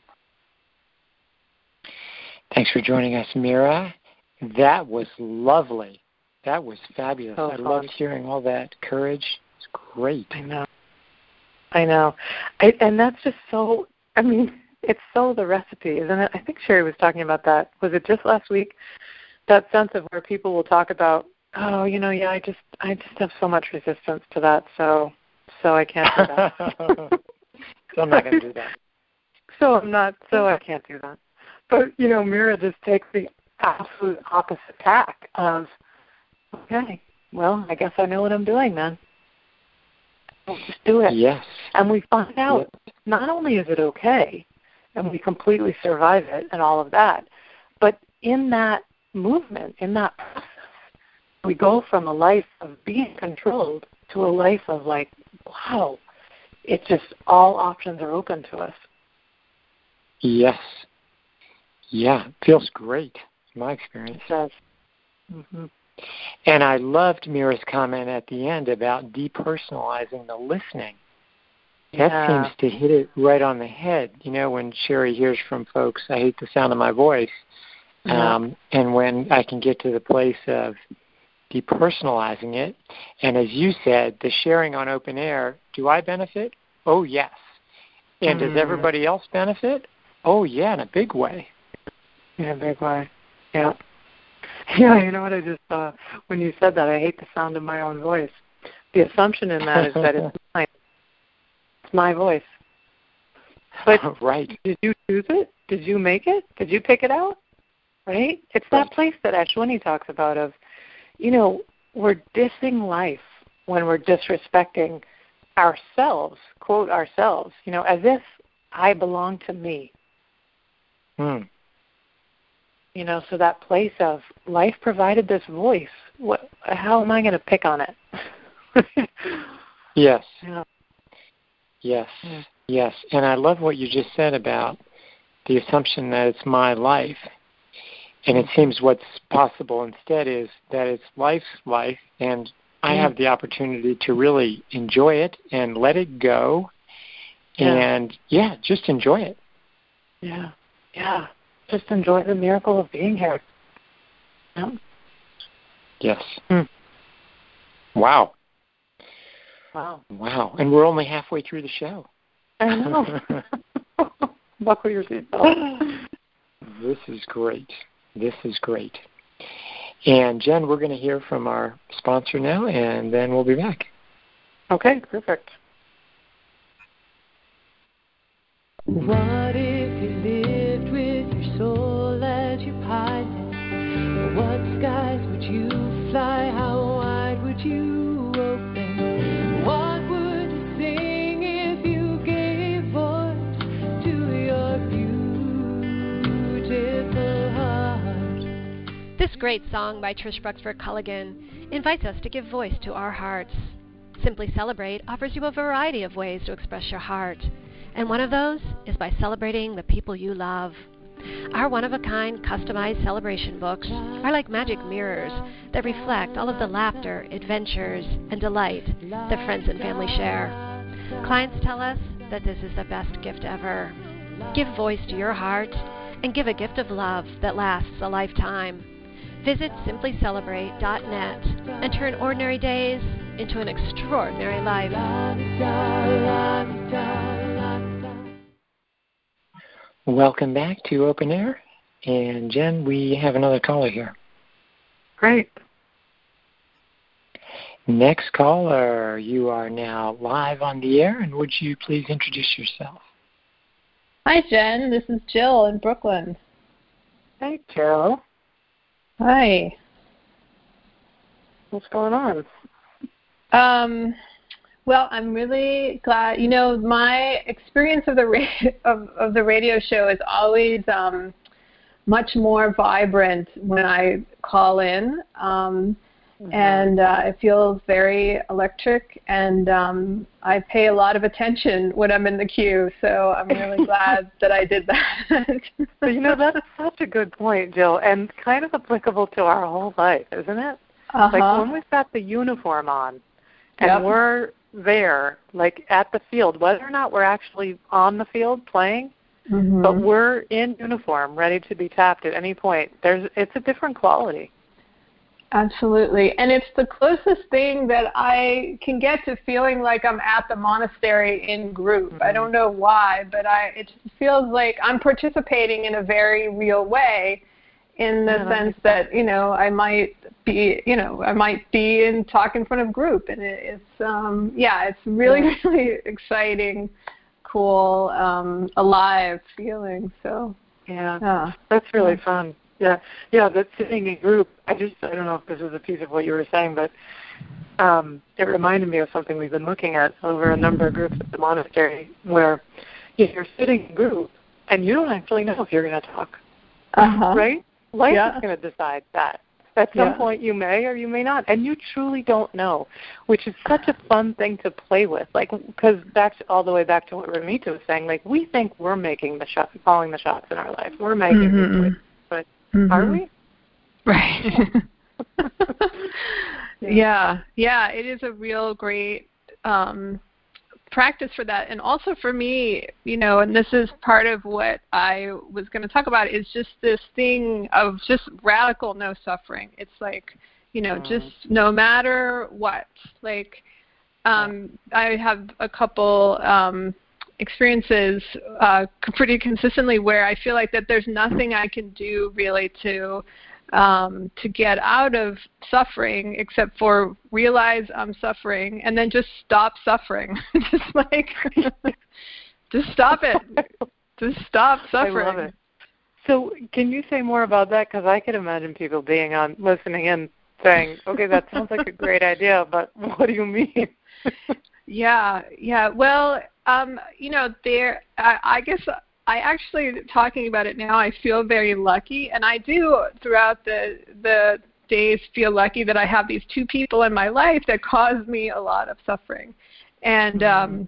S3: Thanks for joining us, Mira. That was lovely. That was fabulous.
S1: So
S3: I
S1: fun.
S3: loved hearing all that courage. It's great.
S1: I know. I know. I, and that's just so, I mean, it's so the recipe, isn't it? I think Sherry was talking about that. Was it just last week? That sense of where people will talk about, oh, you know, yeah, I just I just have so much resistance to that, so so I can't do that.
S3: So I'm not going to do that.
S1: So I'm not, so I can't do that. But, you know, Mira just takes the absolute opposite tack of, okay, well, I guess I know what I'm doing then. I'll just do it.
S3: Yes.
S1: And we find out
S3: yes.
S1: not only is it okay, and we completely survive it and all of that, but in that movement, in that process, we go from a life of being controlled to a life of like, wow, it's just all options are open to us.
S3: Yes. Yeah, it feels great in my experience.
S1: It does. Mm-hmm.
S3: And I loved Mira's comment at the end about depersonalizing the listening. That
S1: yeah.
S3: seems to hit it right on the head. You know, when Sherry hears from folks, I hate the sound of my voice.
S1: Yeah.
S3: Um, and when I can get to the place of depersonalizing it, and as you said, the sharing on open air, do I benefit? Oh, yes. And mm. does everybody else benefit? Oh, yeah, in a big way.
S1: In a big way, yeah. Yeah, you know what I just thought? When you said that, I hate the sound of my own voice. The assumption in that is that it's mine. It's my voice. But
S3: right.
S1: Did you choose it? Did you make it? Did you pick it out? Right? It's that right. place that Ashwini talks about of, you know, we're dissing life when we're disrespecting ourselves, quote, ourselves, you know, as if I belong to me.
S3: Hmm.
S1: You know, so that place of life provided this voice. What? How am I going to pick on it?
S3: yes.
S1: Yeah.
S3: Yes.
S1: Yeah.
S3: Yes. And I love what you just said about the assumption that it's my life. And it seems what's possible instead is that it's life's life, and I have the opportunity to really enjoy it and let it go. Yeah. And, yeah, just enjoy it.
S1: Yeah, yeah. Just enjoy the miracle of being here. Yeah.
S3: Yes. Mm. Wow.
S1: Wow.
S3: Wow. And we're only halfway through the show.
S1: I know. Buckle your seatbelt.
S3: This is great. This is great. And, Jen, we're going to hear from our sponsor now, and then we'll be back.
S1: Okay, perfect.
S6: What if you lived with your soul as your pilot? What skies would you fly? How wide would you open? What would you sing if you gave voice to your beautiful heart?
S7: This great song by Trish Bruxford Culligan invites us to give voice to our hearts. Simply Celebrate offers you a variety of ways to express your heart. And one of those is by celebrating the people you love. Our one-of-a-kind customized celebration books are like magic mirrors that reflect all of the laughter, adventures, and delight that friends and family share. Clients tell us that this is the best gift ever. Give voice to your heart and give a gift of love that lasts a lifetime. Visit simply celebrate dot net and turn ordinary days into an extraordinary life.
S3: Welcome back to Open Air. And, Jen, we have another caller here.
S1: Great.
S3: Next caller, you are now live on the air, and would you please introduce yourself?
S8: Hi, Jen. This is Jill in Brooklyn.
S1: Hey, Jill.
S8: Hi.
S1: What's going on?
S8: Um, well, I'm really glad. You know, my experience of the ra- of, of the radio show is always um, much more vibrant when I call in, um, mm-hmm. and uh, it feels very electric. And um, I pay a lot of attention when I'm in the queue. So I'm really glad that I did that.
S1: So, you know, that's such a good point, Jill, and kind of applicable to our whole life, isn't it?
S8: Uh-huh.
S1: Like when we've got the uniform on. And yep. we're there, like at the field, whether or not we're actually on the field playing, mm-hmm. but we're in uniform, ready to be tapped at any point. There's, it's a different quality.
S8: Absolutely. And it's the closest thing that I can get to feeling like I'm at the monastery in group. Mm-hmm. I don't know why, but I it just feels like I'm participating in a very real way. In the yeah, sense that, you know, I might be, you know, I might be in talk in front of group, and it, it's, um, yeah, it's really, yeah. really exciting, cool, um, alive feeling. So
S1: yeah, yeah. that's really yeah. fun. Yeah, yeah, that sitting in group. I just, I don't know if this was a piece of what you were saying, but um, it reminded me of something we've been looking at over a number of groups at the monastery, where you're sitting in group and you don't actually know if you're going to talk,
S8: uh-huh.
S1: right? Life
S8: yeah.
S1: is going to decide that. At some yeah. point you may or you may not, and you truly don't know, which is such a fun thing to play with. Like, because back to, all the way back to what Ramita was saying, like we think we're making the shot, calling the shots in our life. We're making mm-hmm. the choices, but
S8: mm-hmm.
S1: are we?
S8: Right. yeah. yeah, yeah. It is a real great um, practice for that, and also for me, you know, and this is part of what I was going to talk about, is just this thing of just radical no suffering. It's like, you know, mm. just no matter what. Like, um, yeah. I have a couple um, experiences uh, pretty consistently where I feel like that there's nothing I can do really to Um, to get out of suffering except for realize I'm suffering and then just stop suffering. just like, just stop it. Just stop suffering.
S1: I love it. So can you say more about that? Because I could imagine people being on, listening in saying, okay, that sounds like a great idea, but what do you mean?
S8: yeah, yeah. Well, um, you know, there, I, I guess... I actually, talking about it now, I feel very lucky, and I do throughout the the days feel lucky that I have these two people in my life that cause me a lot of suffering. And um,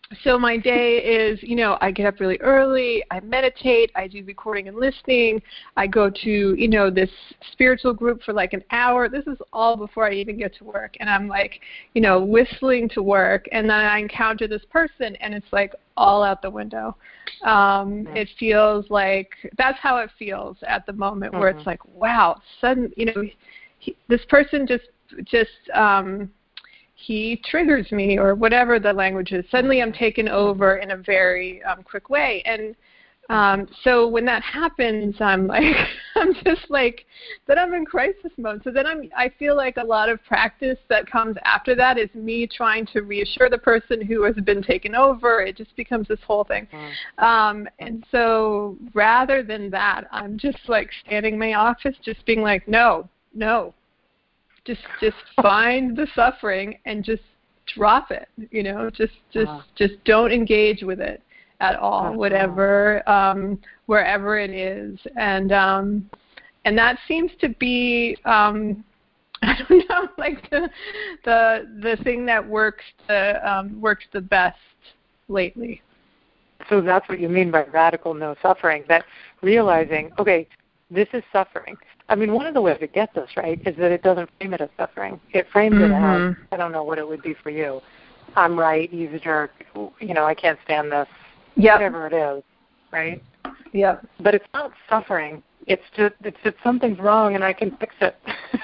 S8: so my day is, you know, I get up really early, I meditate, I do recording and listening, I go to, you know, this spiritual group for like an hour. This is all before I even get to work. And I'm like, you know, whistling to work. And then I encounter this person and it's like all out the window. Um, it feels like, that's how it feels at the moment, mm-hmm. where it's like, wow, sudden, you know, he, this person just, just, um, he triggers me, or whatever the language is. Suddenly I'm taken over in a very um, quick way. And um, so when that happens, I'm like, I'm just like, then I'm in crisis mode. So then I'm, I feel like a lot of practice that comes after that is me trying to reassure the person who has been taken over. It just becomes this whole thing. Um, and so rather than that, I'm just like standing in my office, just being like, no, no. Just just find the suffering and just drop it, you know, just just uh-huh. just don't engage with it at all, uh-huh. whatever, um, wherever it is. And um, and that seems to be, um, I don't know, like the the the thing that works the um, works the best lately.
S1: So that's what you mean by radical no suffering, that realizing, okay, this is suffering. I mean, one of the ways it gets us, right, is that it doesn't frame it as suffering. It frames mm-hmm. it as, I don't know what it would be for you. I'm right, he's a jerk, you know, I can't stand this, yep. whatever it is, right?
S8: Yeah.
S1: But it's not suffering. It's just, it's just something's wrong and I can fix it.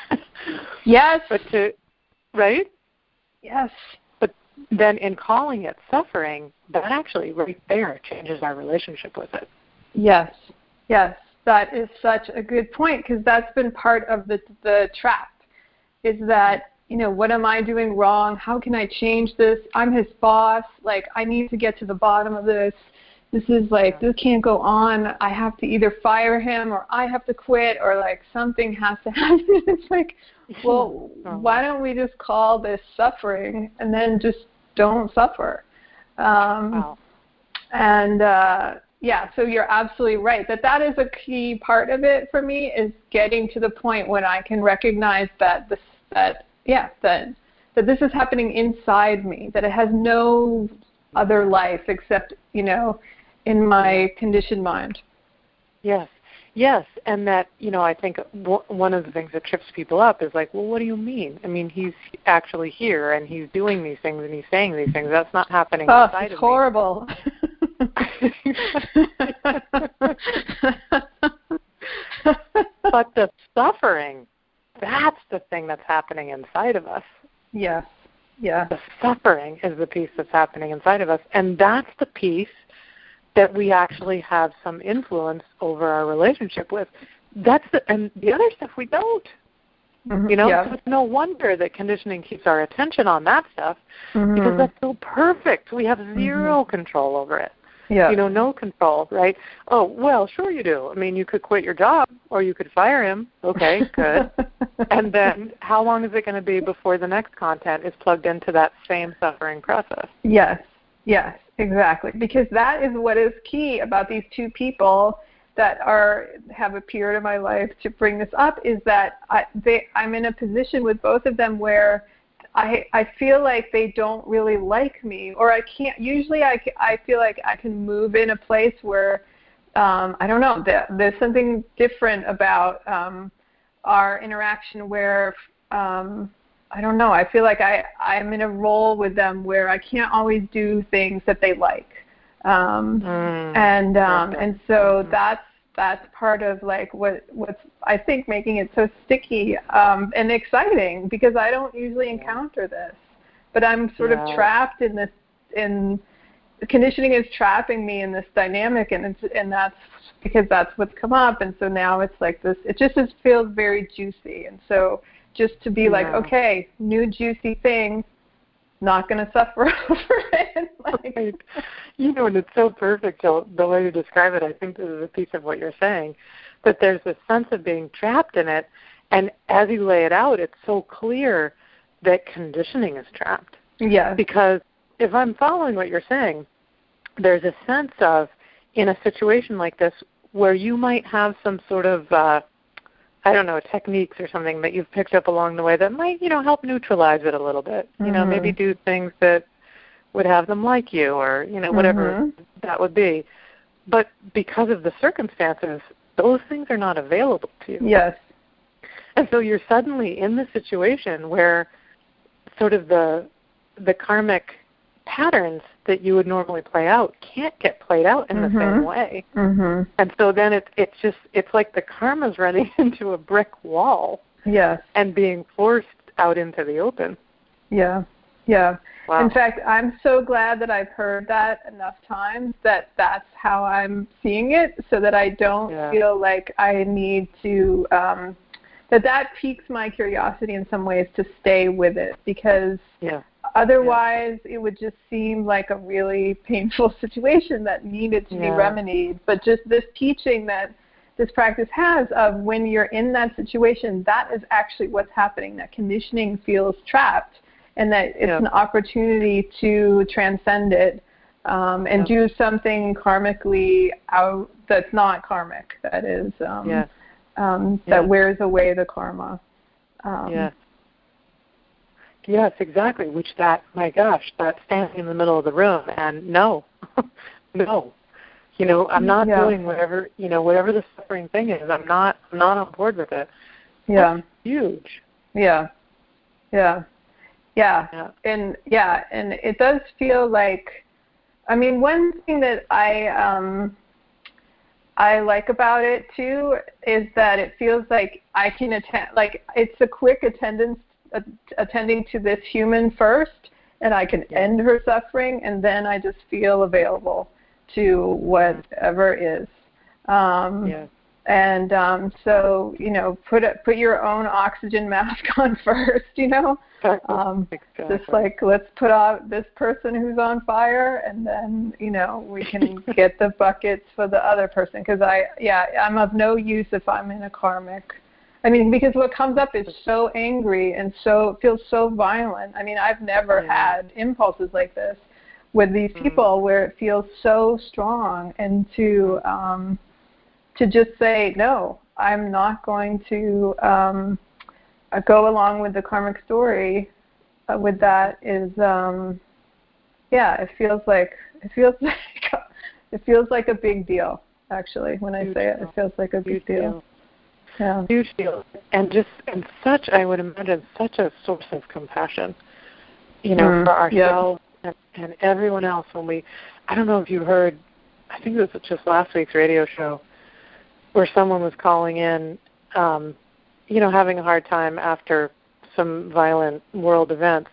S8: Yes.
S1: But to, right?
S8: Yes.
S1: But then in calling it suffering, that actually right there changes our relationship with it.
S8: Yes, yes. That is such a good point, because that's been part of the the trap, is that, you know, what am I doing wrong? How can I change this? I'm his boss. Like, I need to get to the bottom of this. This is like, this can't go on. I have to either fire him or I have to quit, or like something has to happen. It's like, well, why don't we just call this suffering and then just don't suffer? Um,
S1: wow.
S8: And, uh, yeah, so you're absolutely right. That that is a key part of it for me, is getting to the point when I can recognize that this, that yeah, that that this is happening inside me, that it has no other life except, you know, in my conditioned mind.
S1: Yes, yes, and that, you know, I think w- one of the things that trips people up is like, well, what do you mean? I mean, he's actually here and he's doing these things and he's saying these things. That's not happening
S8: oh,
S1: inside
S8: it's
S1: of
S8: horrible.
S1: me. But the suffering, that's the thing that's happening inside of us.
S8: Yes, yeah.
S1: The suffering is the piece that's happening inside of us, and that's the piece that we actually have some influence over our relationship with. That's the, and the other stuff we don't. Mm-hmm. You know,
S8: yeah.
S1: so it's no wonder that conditioning keeps our attention on that stuff,
S8: mm-hmm.
S1: because that's so perfect. We have zero mm-hmm. control over it.
S8: Yeah.
S1: You know, no control, right? Oh, well, sure you do. I mean, you could quit your job or you could fire him. Okay, good. And then how long is it going to be before the next content is plugged into that same suffering process?
S8: Yes, yes, exactly. Because that is what is key about these two people that are have appeared in my life to bring this up, is that I, they, I'm in a position with both of them where I I feel like they don't really like me, or I can't. Usually, I, I feel like I can move in a place where um, I don't know. There, there's something different about um, our interaction where um, I don't know. I feel like I I'm in a role with them where I can't always do things that they like, um, mm, and um, and so mm-hmm. that's. That's part of like what what's I think making it so sticky um, and exciting, because I don't usually encounter this, but I'm sort yeah. of trapped in this. In conditioning is trapping me in this dynamic, and it's, and that's because that's what's come up, and so now it's like this. It just is, feels very juicy, and so just to be yeah. like, okay, new juicy thing. Not going to suffer over it. Like,
S1: right. You know, and it's so perfect, Jill, the way you describe it. I think this is a piece of what you're saying, that there's this sense of being trapped in it, and as you lay it out, it's so clear that conditioning is trapped.
S8: Yeah.
S1: Because if I'm following what you're saying, there's a sense of, in a situation like this, where you might have some sort of uh, I don't know, techniques or something that you've picked up along the way that might, you know, help neutralize it a little bit. You mm-hmm. know, maybe do things that would have them like you, or, you know, whatever mm-hmm. that would be. But because of the circumstances, those things are not available to you.
S8: Yes.
S1: And so you're suddenly in the situation where sort of the the karmic patterns that you would normally play out can't get played out in mm-hmm. the same way.
S8: Mm-hmm.
S1: And so then it's it's just it's like the karma's running into a brick wall.
S8: Yes.
S1: And being forced out into the open.
S8: Yeah. Yeah.
S1: Wow.
S8: In fact, I'm so glad that I've heard that enough times that that's how I'm seeing it, so that I don't
S1: yeah.
S8: feel like I need to um, that that piques my curiosity in some ways to stay with it, because
S1: yeah.
S8: otherwise yeah. it would just seem like a really painful situation that needed to
S1: yeah.
S8: be remedied. But just this teaching that this practice has of when you're in that situation, that is actually what's happening. That conditioning feels trapped, and that it's
S1: yeah.
S8: an opportunity to transcend it um, and
S1: yeah.
S8: do something karmically out that's not karmic. That is um,
S1: yeah.
S8: um,
S1: yeah.
S8: that wears away the karma. Um,
S1: yes. Yes, exactly. Which that, my gosh, that standing in the middle of the room and no, no. You know, I'm not
S8: yeah.
S1: doing whatever, you know, whatever the suffering thing is, I'm not I'm not on board with it.
S8: Yeah.
S1: That's huge.
S8: Yeah. Yeah. Yeah.
S1: yeah.
S8: And yeah, and it does feel like, I mean, one thing that I um I like about it too is that it feels like I can attend, like it's a quick attendance uh, attending to this human first, and I can
S1: yeah.
S8: end her suffering, and then I just feel available to whatever is. Um,
S1: yeah.
S8: And um, so, you know, put a, put your own oxygen mask on first, you know. Um,
S1: exactly.
S8: Just like, let's put out this person who's on fire, and then, you know, we can get the buckets for the other person. Because I, yeah, I'm of no use if I'm in a karmic. I mean, because what comes up is so angry and so feels so violent. I mean, I've never
S1: yeah.
S8: had impulses like this with these people mm. where it feels so strong, and to um, to just say, no, I'm not going to um, go along with the karmic story uh, with that is, um, yeah, it feels like, it feels like, it feels like a big deal, actually, when I
S1: Huge
S8: say it.
S1: deal.
S8: It feels like a big
S1: Huge
S8: deal.
S1: deal.
S8: Yeah.
S1: Huge deal. And just, and such, I would imagine, such a source of compassion, you know, mm, for ourselves yep. and, and everyone else. When we, I don't know if you heard, I think it was just last week's radio show, where someone was calling in, um, you know, having a hard time after some violent world events,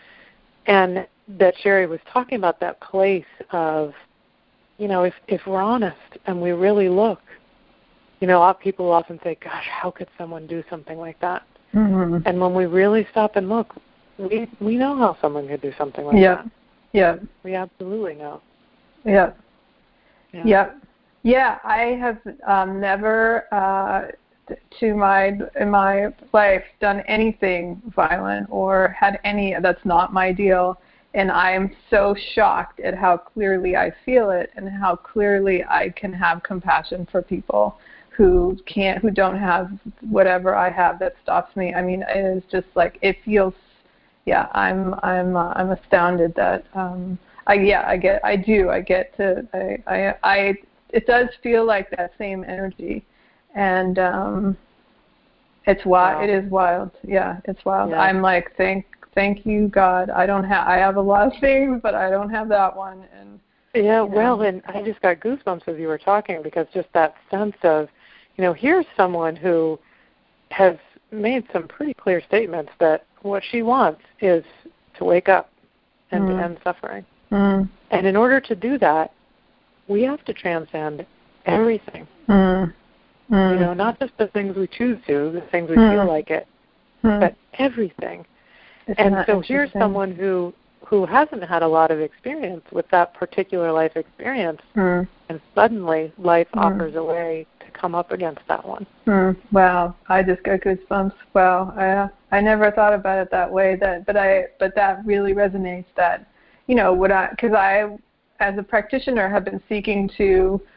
S1: and that Sherry was talking about that place of, you know, if, if we're honest and we really look, you know, people often say, gosh, how could someone do something like that?
S8: Mm-hmm.
S1: And when we really stop and look, we we know how someone could do something like
S8: yep.
S1: that.
S8: Yeah.
S1: We absolutely know.
S8: Yeah.
S1: Yeah.
S8: Yep. Yeah, I have um, never, uh, to my in my life, done anything violent or had any. That's not my deal, and I am so shocked at how clearly I feel it and how clearly I can have compassion for people who can't, who don't have whatever I have that stops me. I mean, it is just like it feels. Yeah, I'm I'm uh, I'm astounded that um, I yeah I get I do I get to I I. I it does feel like that same energy, and um, it's wild.
S1: Wow.
S8: It is wild. Yeah, it's wild.
S1: Yeah.
S8: I'm like, thank, thank you, God. I don't have. I have a lot of things, but I don't have that one. And
S1: yeah,
S8: you know.
S1: well, and I just got goosebumps as you were talking, because just that sense of, you know, here's someone who has made some pretty clear statements that what she wants is to wake up and
S8: mm.
S1: to end suffering,
S8: mm.
S1: and in order to do that, we have to transcend everything.
S8: Mm. Mm.
S1: You know, not just the things we choose to, the things we
S8: mm.
S1: feel like it,
S8: mm.
S1: but everything.
S8: It's
S1: and so here's someone who, who hasn't had a lot of experience with that particular life experience,
S8: mm.
S1: and suddenly life
S8: mm.
S1: offers a way to come up against that one.
S8: Mm. Wow, I just got goosebumps. Wow, I I never thought about it that way. That, but I but that really resonates. That, you know, what I because I. as a practitioner, have been seeking to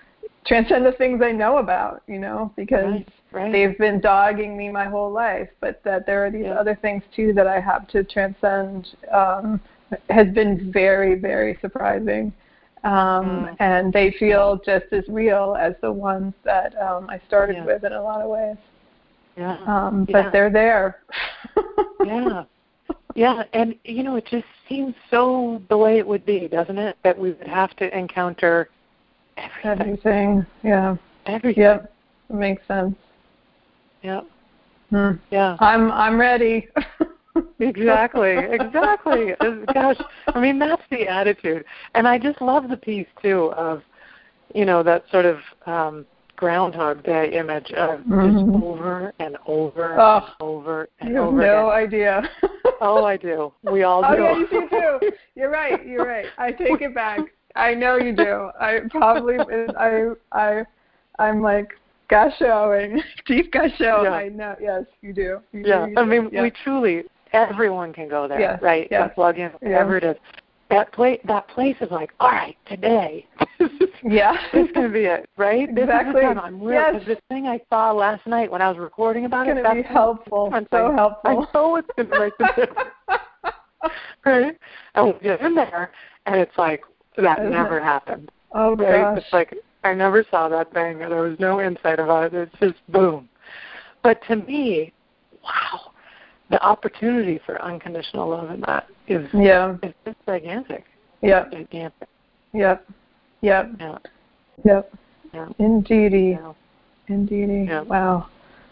S8: transcend the things I know about, you know, because
S1: right, right.
S8: they've been dogging me my whole life, but that there are these
S1: yeah.
S8: other things too that I have to transcend um, has been very, very surprising. Um, mm. And they feel just as real as the ones that um, I started
S1: yeah.
S8: with in a lot of ways.
S1: Yeah.
S8: Um, but
S1: yeah.
S8: they're there.
S1: yeah. Yeah, and, you know, it just seems so the way it would be, doesn't it, that we would have to encounter everything.
S8: Everything, yeah.
S1: Everything.
S8: Yep, it makes sense.
S1: Yeah.
S8: Hmm.
S1: Yeah.
S8: I'm I'm ready.
S1: exactly, exactly. Gosh, I mean, that's the attitude. And I just love the piece, too, of, you know, that sort of um, Groundhog Day image of
S8: mm-hmm.
S1: just over and over
S8: oh,
S1: and over and
S8: you have
S1: over
S8: no
S1: again.
S8: idea.
S1: oh, I do. We all do.
S8: Oh, yeah, you do, too. You're right, you're right. I take it back. I know you do. I probably, I, I, I'm like gushoing, deep gusho.
S1: Yeah.
S8: I know, yes, you do. You
S1: yeah,
S8: do, you
S1: I
S8: do.
S1: mean,
S8: yeah.
S1: we truly, everyone can go there,
S8: yes.
S1: right?
S8: Yes.
S1: And plug in whatever
S8: yeah.
S1: it is. That place, that place is like, all right, today.
S8: yeah.
S1: This is going to be it, right?
S8: Exactly.
S1: This is the time. I'm real.
S8: Yes.
S1: Because this thing I saw last night when I was recording about
S8: it's
S1: it,
S8: that's going to be helpful.
S1: I'm
S8: so
S1: like,
S8: helpful.
S1: I know it's going to make the difference. right? And we get in there, and it's like, that
S8: Isn't
S1: never
S8: it?
S1: happened.
S8: Oh,
S1: right?
S8: gosh.
S1: It's like, I never saw that thing. There was no insight about it. It's just boom. But to me, wow, the opportunity for unconditional love in that is,
S8: yeah.
S1: is just gigantic.
S8: Yeah.
S1: It's gigantic.
S8: Yep. Yep.
S1: Yeah.
S8: Yep.
S1: Yeah.
S8: Indeedy.
S1: Yeah.
S8: Indeedy.
S1: Yeah.
S8: Wow.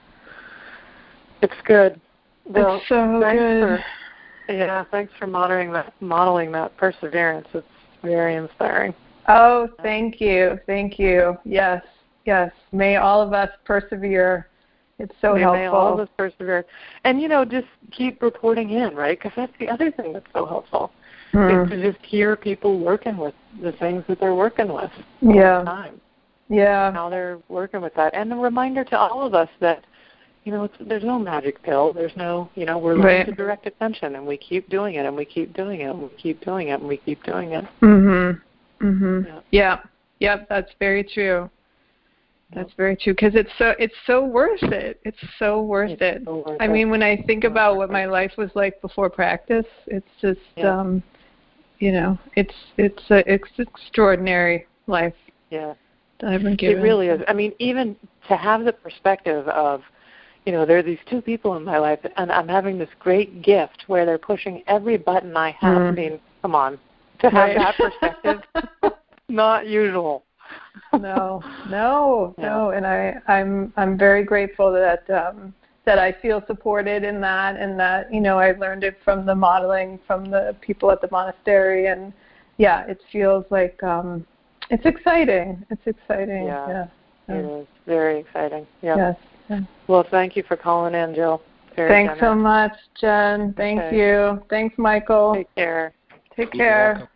S1: It's good. Well,
S8: it's so
S1: thanks
S8: good.
S1: For, yeah, thanks for modeling that, modeling that perseverance. It's very inspiring.
S8: Oh, thank you. Thank you. Yes. Yes. May all of us persevere. It's so
S1: may,
S8: helpful.
S1: May all of us persevere. And, you know, just keep reporting in, right? Because that's the other thing that's so helpful.
S8: Mm.
S1: Is to just hear people working with the things that they're working with all
S8: yeah.
S1: the time.
S8: Yeah.
S1: How they're working with that. And a reminder to all of us that, you know, it's, there's no magic pill. There's no, you know, we're learning
S8: right.
S1: to direct attention, and we keep doing it, and we keep doing it, and we keep doing it, and we keep doing it.
S8: Mm-hmm. Mm-hmm.
S1: Yeah.
S8: Yeah. Yep, that's very true. That's very true, because it's so it's so worth it. It's so worth
S1: it's
S8: it.
S1: So worth
S8: I
S1: it.
S8: mean, when I think
S1: so
S8: about what my life was like before practice, it's just,
S1: yeah.
S8: um, you know, it's it's a it's extraordinary life.
S1: Yeah,
S8: that I've been given.
S1: It really is. I mean, even to have the perspective of, you know, there are these two people in my life, and I'm having this great gift where they're pushing every button I have. Mm. I mean, come on, to have
S8: right.
S1: that perspective, not usual.
S8: no, no,
S1: yeah.
S8: no, and I, I'm, I'm very grateful that um, that I feel supported in that, and that, you know, I learned it from the modeling from the people at the monastery, and yeah, it feels like um, it's exciting. It's exciting.
S1: Yeah,
S8: yeah.
S1: yeah. It is very exciting. Yeah.
S8: Yes. Yeah.
S1: Well, thank you for calling in, Jill. Very
S8: Thanks
S1: generous.
S8: so much, Jen. Thank
S1: okay.
S8: you. Thanks, Michael.
S1: Take care.
S8: Take care.
S3: Welcome.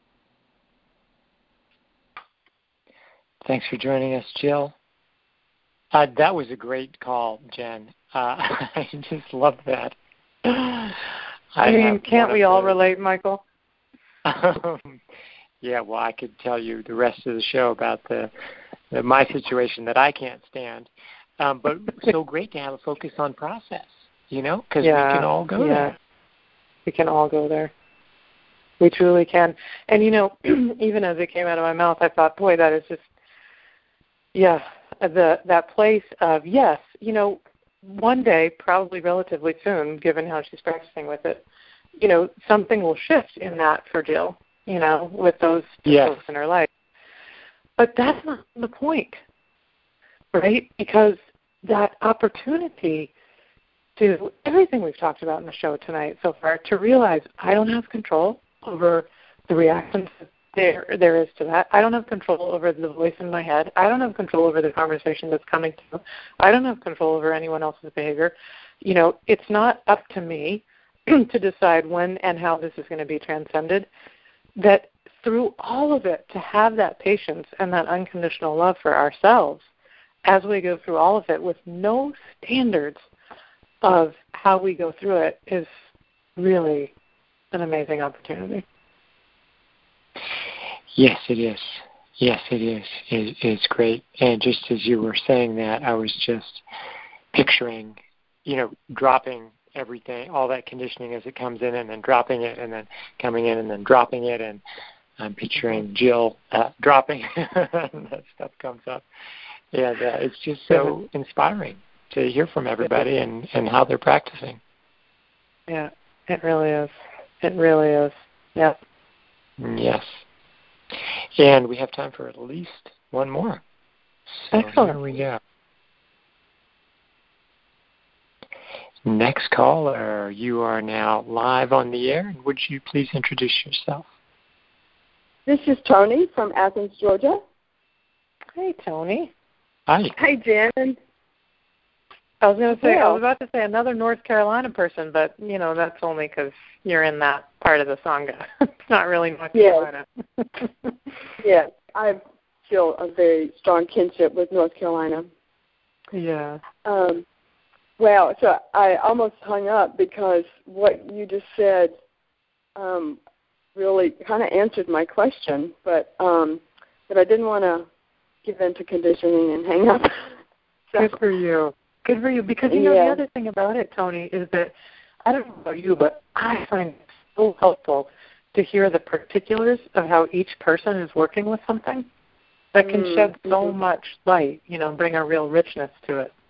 S3: Thanks for joining us, Jill. Uh, that was a great call, Jen. Uh, I just love that. I,
S1: I mean, can't we all relate, Michael?
S3: Um, yeah, well, I could tell you the rest of the show about the, the my situation that I can't stand. Um, but so great to have a focus on process, you know, because
S1: yeah,
S3: we can all go
S1: yeah.
S3: there.
S1: We can all go there. We truly can. And, you know, even as it came out of my mouth, I thought, boy, that is just, yeah, the that place of, yes, you know, one day, probably relatively soon, given how she's practicing with it, you know, something will shift in that for Jill, you know, with those
S3: yes.
S1: folks in her life. But that's not the point, right? Because that opportunity to everything we've talked about in the show tonight so far, to realize I don't have control over the reactions there there is to that. I don't have control over the voice in my head. I don't have control over the conversation that's coming through. I don't have control over anyone else's behavior. You know, it's not up to me to decide when and how this is going to be transcended. That through all of it, to have that patience and that unconditional love for ourselves as we go through all of it with no standards of how we go through it is really an amazing opportunity.
S3: Yes, it is. Yes, it is. It, it's great. And just as you were saying that, I was just picturing, you know, dropping everything, all that conditioning as it comes in, and then dropping it, and then coming in, and then dropping it. And I'm picturing Jill uh, dropping, and that stuff comes up. And uh, it's just so inspiring to hear from everybody and, and how they're practicing.
S1: Yeah, it really is. It really is. Yeah.
S3: Yes. And we have time for at least one more. So
S1: Excellent.
S3: Here we go. Next caller, you are now live on the air. And would you please introduce yourself?
S9: This is Tony from Athens, Georgia.
S1: Hey, Tony.
S3: Hi.
S9: Hi, Jen.
S1: I was going to say,
S9: Yeah.
S1: I was about to say another North Carolina person, but, you know, that's only because you're in that part of the Sangha. It's not really North
S9: Yes.
S1: Carolina.
S9: Yes, I feel a very strong kinship with North Carolina.
S1: Yeah.
S9: Um, well, so I almost hung up because what you just said um, really kind of answered my question, but um, but I didn't want to give in to conditioning and hang up. So,
S1: Good for you. Good for you. Because, you know,
S9: yeah.
S1: the other thing about it, Tony, is that, I don't know about you, but I find it so helpful to hear the particulars of how each person is working with something that can
S9: Mm,
S1: shed so
S9: mhm.
S1: much light, you know, bring a real richness to it.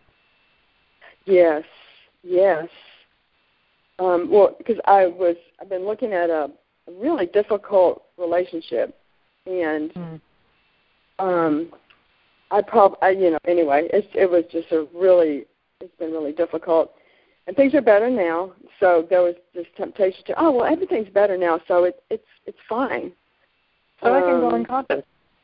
S9: Yes, yes. Um, well, because I was, I've been looking at a really difficult relationship, and
S1: Mm.
S9: um, I probably, you know, anyway, it's, it was just a really, it's been really difficult, and things are better now. So there was this temptation to, oh well, everything's better now, so it, it's it's fine.
S1: So I can go
S9: Um,
S1: unconscious.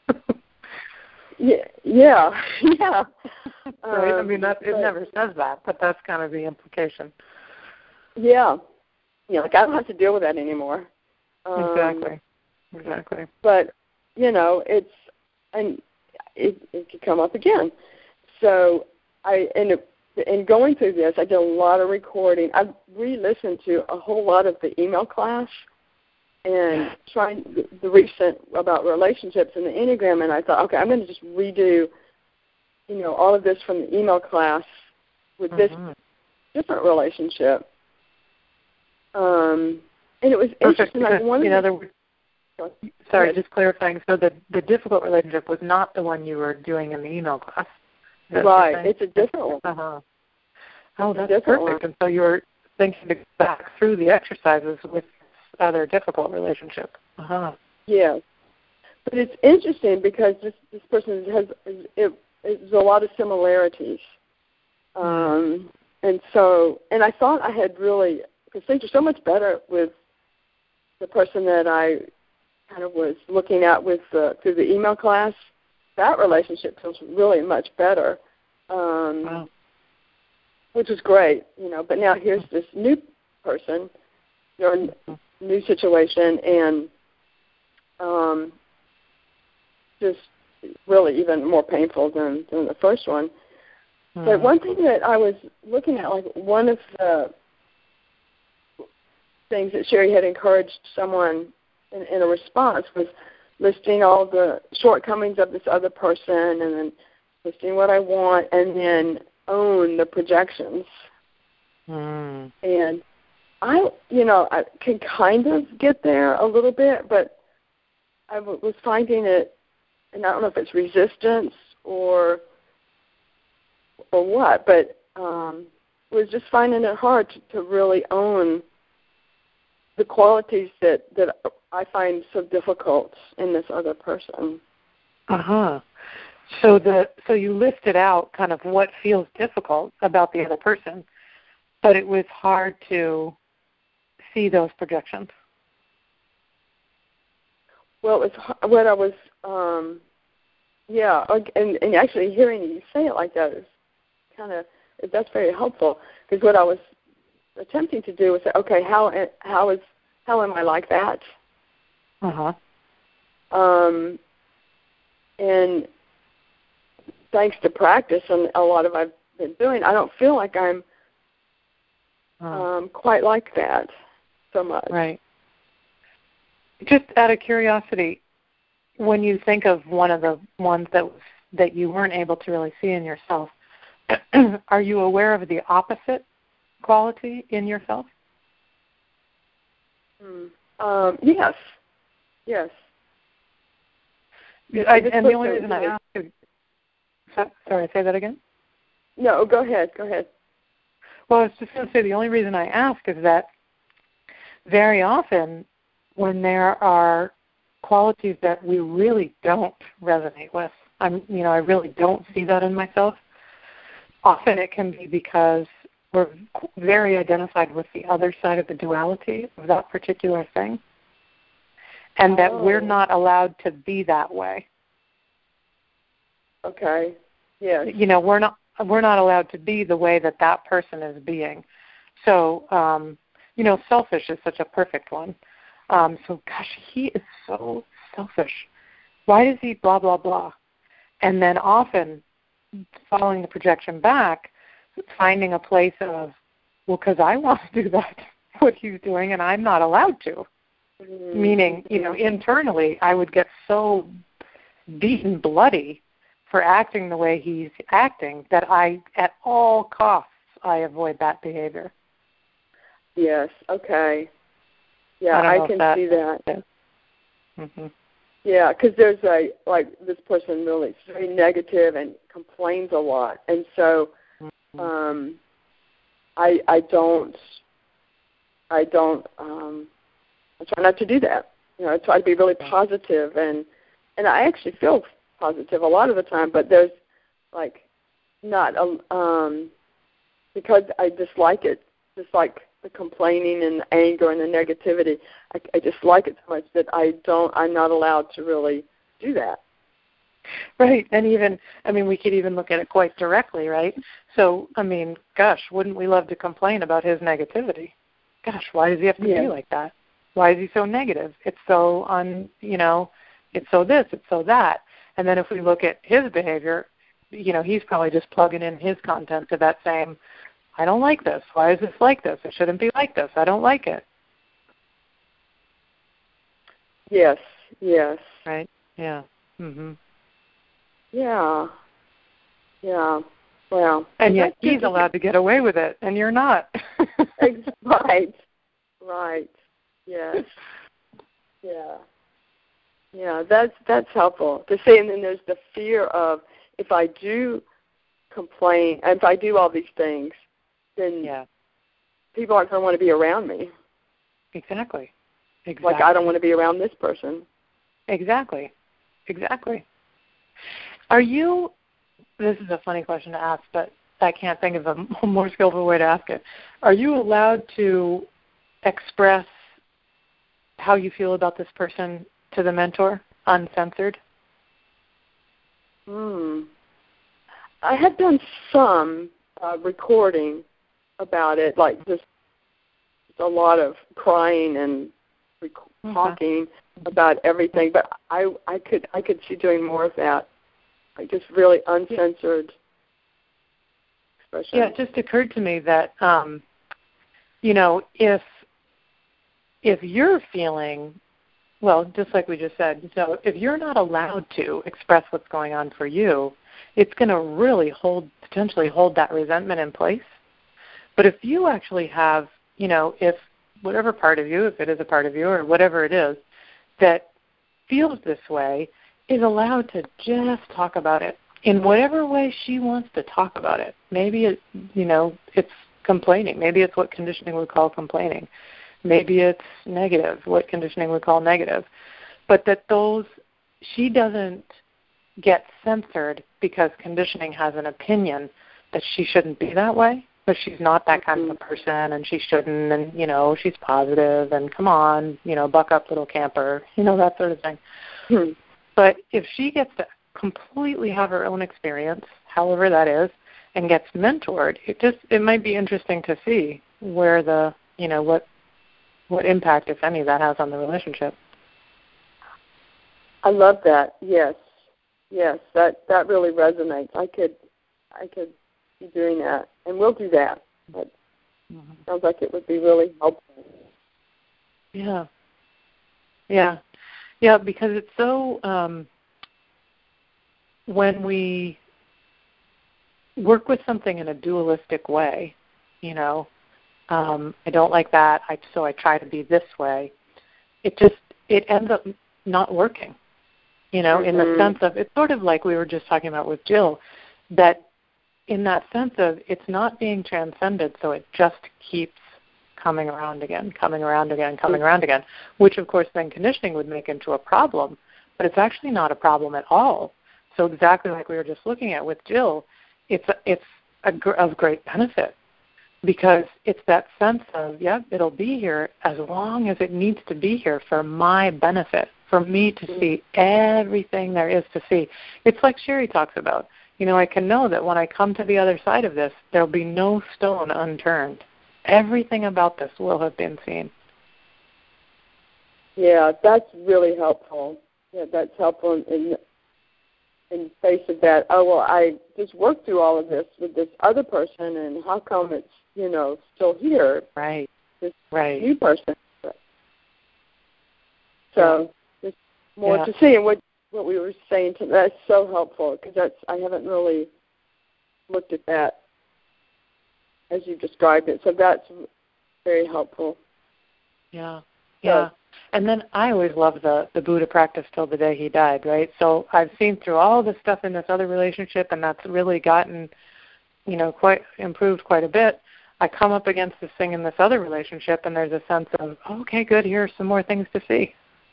S9: Yeah, yeah, yeah.
S1: Right? I
S9: Um,
S1: mean, that, it
S9: but-
S1: never says that, but that's kind of the implication.
S9: Yeah, yeah. Like I don't have to deal with that anymore. Um,
S1: Exactly. Exactly.
S9: But you know, it's and it, it could come up again. So I and in going through this, I did a lot of recording. I re-listened to a whole lot of the email class and trying the, the recent about relationships and the Enneagram, and I thought, okay, I'm going to just redo, you know, all of this from the email class with this
S1: Mm-hmm.
S9: different relationship. Um, and it was
S1: Perfect.
S9: interesting. Like
S1: Because,
S9: one
S1: in
S9: of
S1: other
S9: the,
S1: words, sorry, just clarifying. So the the difficult relationship was not the one you were doing in the email class. Is that what you're
S9: right,
S1: saying?
S9: it's a different one.
S1: Uh-huh. Oh,
S9: It's a
S1: that's
S9: different
S1: perfect.
S9: one.
S1: And so you were thinking to go back through the exercises with this other difficult relationship. Uh-huh.
S9: Yeah, but it's interesting because this this person has it, it's a lot of similarities, um, and so and I thought I had really because things are so much better with the person that I kind of was looking at with the, through the email class. That relationship feels really much better, um,
S1: Wow.
S9: which is great, you know. But now here's this new person, or new situation, and um, just really even more painful than, than the first one.
S1: Mm.
S9: But one thing that I was looking at, like one of the things that Sherry had encouraged someone in, in a response was listing all the shortcomings of this other person and then listing what I want and then own the projections.
S1: Mm.
S9: And I, you know, I can kind of get there a little bit, but I w- was finding it, and I don't know if it's resistance or or what, but um, was just finding it hard to, to really own the qualities that, that I find so difficult in this other person.
S1: Uh-huh. So the so you listed out kind of what feels difficult about the other person, but it was hard to see those projections.
S9: Well, it's h- what I was, um, yeah, and, and actually hearing you say it like that is kind of, that's very helpful, because what I was attempting to do was say, okay, how how is how am I like that?
S1: Uh-huh.
S9: Um, and thanks to practice and a lot of I've been doing, I don't feel like I'm
S1: Oh.
S9: um, quite like that so much.
S1: Right. Just out of curiosity, when you think of one of the ones that that you weren't able to really see in yourself, are you aware of the opposite quality in yourself?
S9: Mm. Um, yes. Yes.
S1: I, and the only reason I ask is, sorry, say that again?
S9: No, go ahead. Go ahead.
S1: Well, I was just going to say the only reason I ask is that very often when there are qualities that we really don't resonate with, I'm, you know, I really don't see that in myself. Often it can be because we're very identified with the other side of the duality of that particular thing, and oh. that we're not allowed to be that way.
S9: Okay. Yeah.
S1: You know, we're not we're not allowed to be the way that that person is being. So, um, you know, selfish is such a perfect one. Um, so, gosh, he is so selfish. Why does he blah, blah, blah? And then often, following the projection back, finding a place of, well, because I want to do that, what he's doing, and I'm not allowed to. Mm-hmm. Meaning, you know, internally, I would get so beaten bloody for acting the way he's acting that I, at all costs, I avoid that behavior.
S9: Yes, okay. Yeah, I, I can that, see that. Yeah.
S1: Mm-hmm.
S9: Yeah, because there's a, like, this person really is very negative and complains a lot. And so mm-hmm. um, I I don't, I don't, um, I try not to do that. You know, I try to be really positive, and, and I actually feel positive a lot of the time, but there's, like, not, a, um, because I dislike it, just like the complaining and the anger and the negativity, I, I dislike it so much that I don't, I'm not allowed to really do that.
S1: Right, and even, I mean, we could even look at it quite directly, right? So, I mean, gosh, wouldn't we love to complain about his negativity? Gosh, why does he have to yeah. be like that? Why is he so negative? It's so, un, you know, it's so this, it's so that. And then if we look at his behavior, you know, he's probably just plugging in his content to that same, I don't like this. Why is this like this? It shouldn't be like this. I don't like it.
S9: Yes, yes.
S1: Right? Yeah. Mhm.
S9: Yeah. Yeah. Well.
S1: And yet he's allowed to get away with it, and you're not.
S9: Right. Right. Yes. Yeah. Yeah, that's that's helpful to see. And then there's the fear of, if I do complain, if I do all these things, then
S1: yeah.
S9: people aren't going to want to be around me.
S1: Exactly. Exactly.
S9: Like, I don't want to be around this person.
S1: Exactly. Exactly. Are you, this is a funny question to ask, but I can't think of a more skillful way to ask it. Are you allowed to express how you feel about this person to the mentor, uncensored?
S9: Hmm. I have done some uh, recording about it, like just a lot of crying and rec- mm-hmm. talking about everything. But I, I could, I could see doing more of that, like just really uncensored expression.
S1: Yeah, it just occurred to me that, um, you know, if if you're feeling, well, just like we just said, so if you're not allowed to express what's going on for you, it's going to really hold, potentially hold that resentment in place. But if you actually have, you know, if whatever part of you, if it is a part of you or whatever it is, that feels this way, is allowed to just talk about it in whatever way she wants to talk about it. Maybe, it, you know, it's complaining. Maybe it's what conditioning would call complaining. Maybe it's negative, what conditioning would call negative. But that those, she doesn't get censored because conditioning has an opinion that she shouldn't be that way, but she's not that kind of a person, and she shouldn't, and, you know, she's positive, and come on, you know, buck up, little camper, you know, that sort of thing. Hmm. But if she gets to completely have her own experience, however that is, and gets mentored, it just, it might be interesting to see where the, you know, what, what impact, if any, that has on the relationship.
S9: I love that. Yes, yes, that that really resonates. I could, I could be doing that, and we'll do that. But mm-hmm. sounds like it would be really helpful.
S1: Yeah, yeah, Yeah, because it's so, um, when we work with something in a dualistic way, you know, um, I don't like that, I, so I try to be this way, it just, it ends up not working, you know, mm-hmm. in the sense of, it's sort of like we were just talking about with Jill, that in that sense of it's not being transcended, so it just keeps coming around again, coming around again, coming around again, which of course then conditioning would make into a problem, but it's actually not a problem at all. So exactly like we were just looking at with Jill, it's a, it's a, of great benefit because it's that sense of, yeah, it'll be here as long as it needs to be here for my benefit, for me to see everything there is to see. It's like Sherry talks about. You know, I can know that when I come to the other side of this, there'll be no stone unturned. Everything about this will have been seen.
S9: Yeah, that's really helpful. Yeah, that's helpful in in face of that. Oh, well, I just worked through all of this with this other person, and how come it's, you know, still here?
S1: Right.
S9: This
S1: right.
S9: new person. So
S1: yeah.
S9: there's more
S1: yeah.
S9: to see. And what what we were saying, to, that's so helpful because that's I haven't really looked at that as you described it. So that's very helpful.
S1: Yeah, yeah. So, and then I always loved the, the Buddha practice till the day he died, right? So I've seen through all this stuff in this other relationship, and that's really gotten, you know, quite improved quite a bit. I come up against this thing in this other relationship, and there's a sense of, oh, okay, good, here are some more things to see.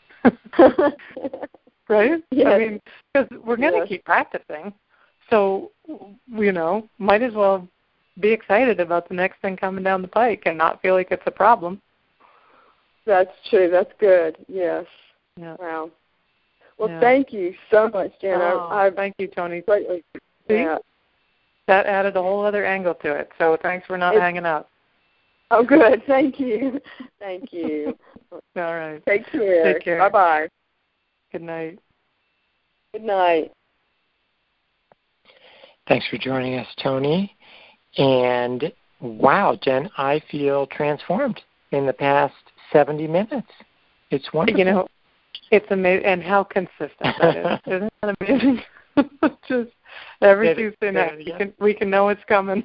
S1: Right?
S9: Yes.
S1: I mean, because we're going to
S9: yes.
S1: keep practicing. So, you know, might as well be excited about the next thing coming down the pike and not feel like it's a problem.
S9: That's true. That's good. Yes.
S1: Yeah.
S9: Wow. Well,
S1: yeah.
S9: thank you so much, Jen.
S1: Oh,
S9: I, I
S1: thank you, Tony.
S9: Greatly. Yeah.
S1: That added a whole other angle to it. So thanks for not
S9: it,
S1: hanging up.
S9: Oh, good. Thank you. Thank you.
S1: All right.
S9: Take care.
S1: Take care.
S9: Bye-bye.
S1: Good night.
S9: Good night.
S3: Thanks for joining us, Tony. And wow, Jen, I feel transformed in the past seventy minutes. It's wonderful.
S1: You know, it's amazing, and how consistent that is. Isn't that amazing? Just every
S3: it,
S1: Tuesday night,
S3: yeah.
S1: we can we can know it's coming.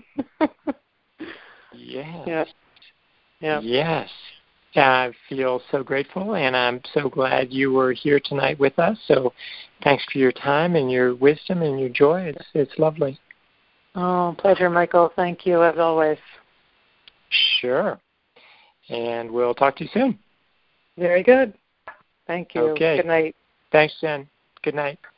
S3: yes.
S1: Yeah. Yeah.
S3: Yes. I feel so grateful, and I'm so glad you were here tonight with us. So thanks for your time and your wisdom and your joy. It's it's lovely.
S1: Oh, pleasure, Michael. Thank you, as always.
S3: Sure. And we'll talk to you soon.
S1: Very good. Thank you.
S3: Okay.
S1: Good night.
S3: Thanks, Jen. Good night.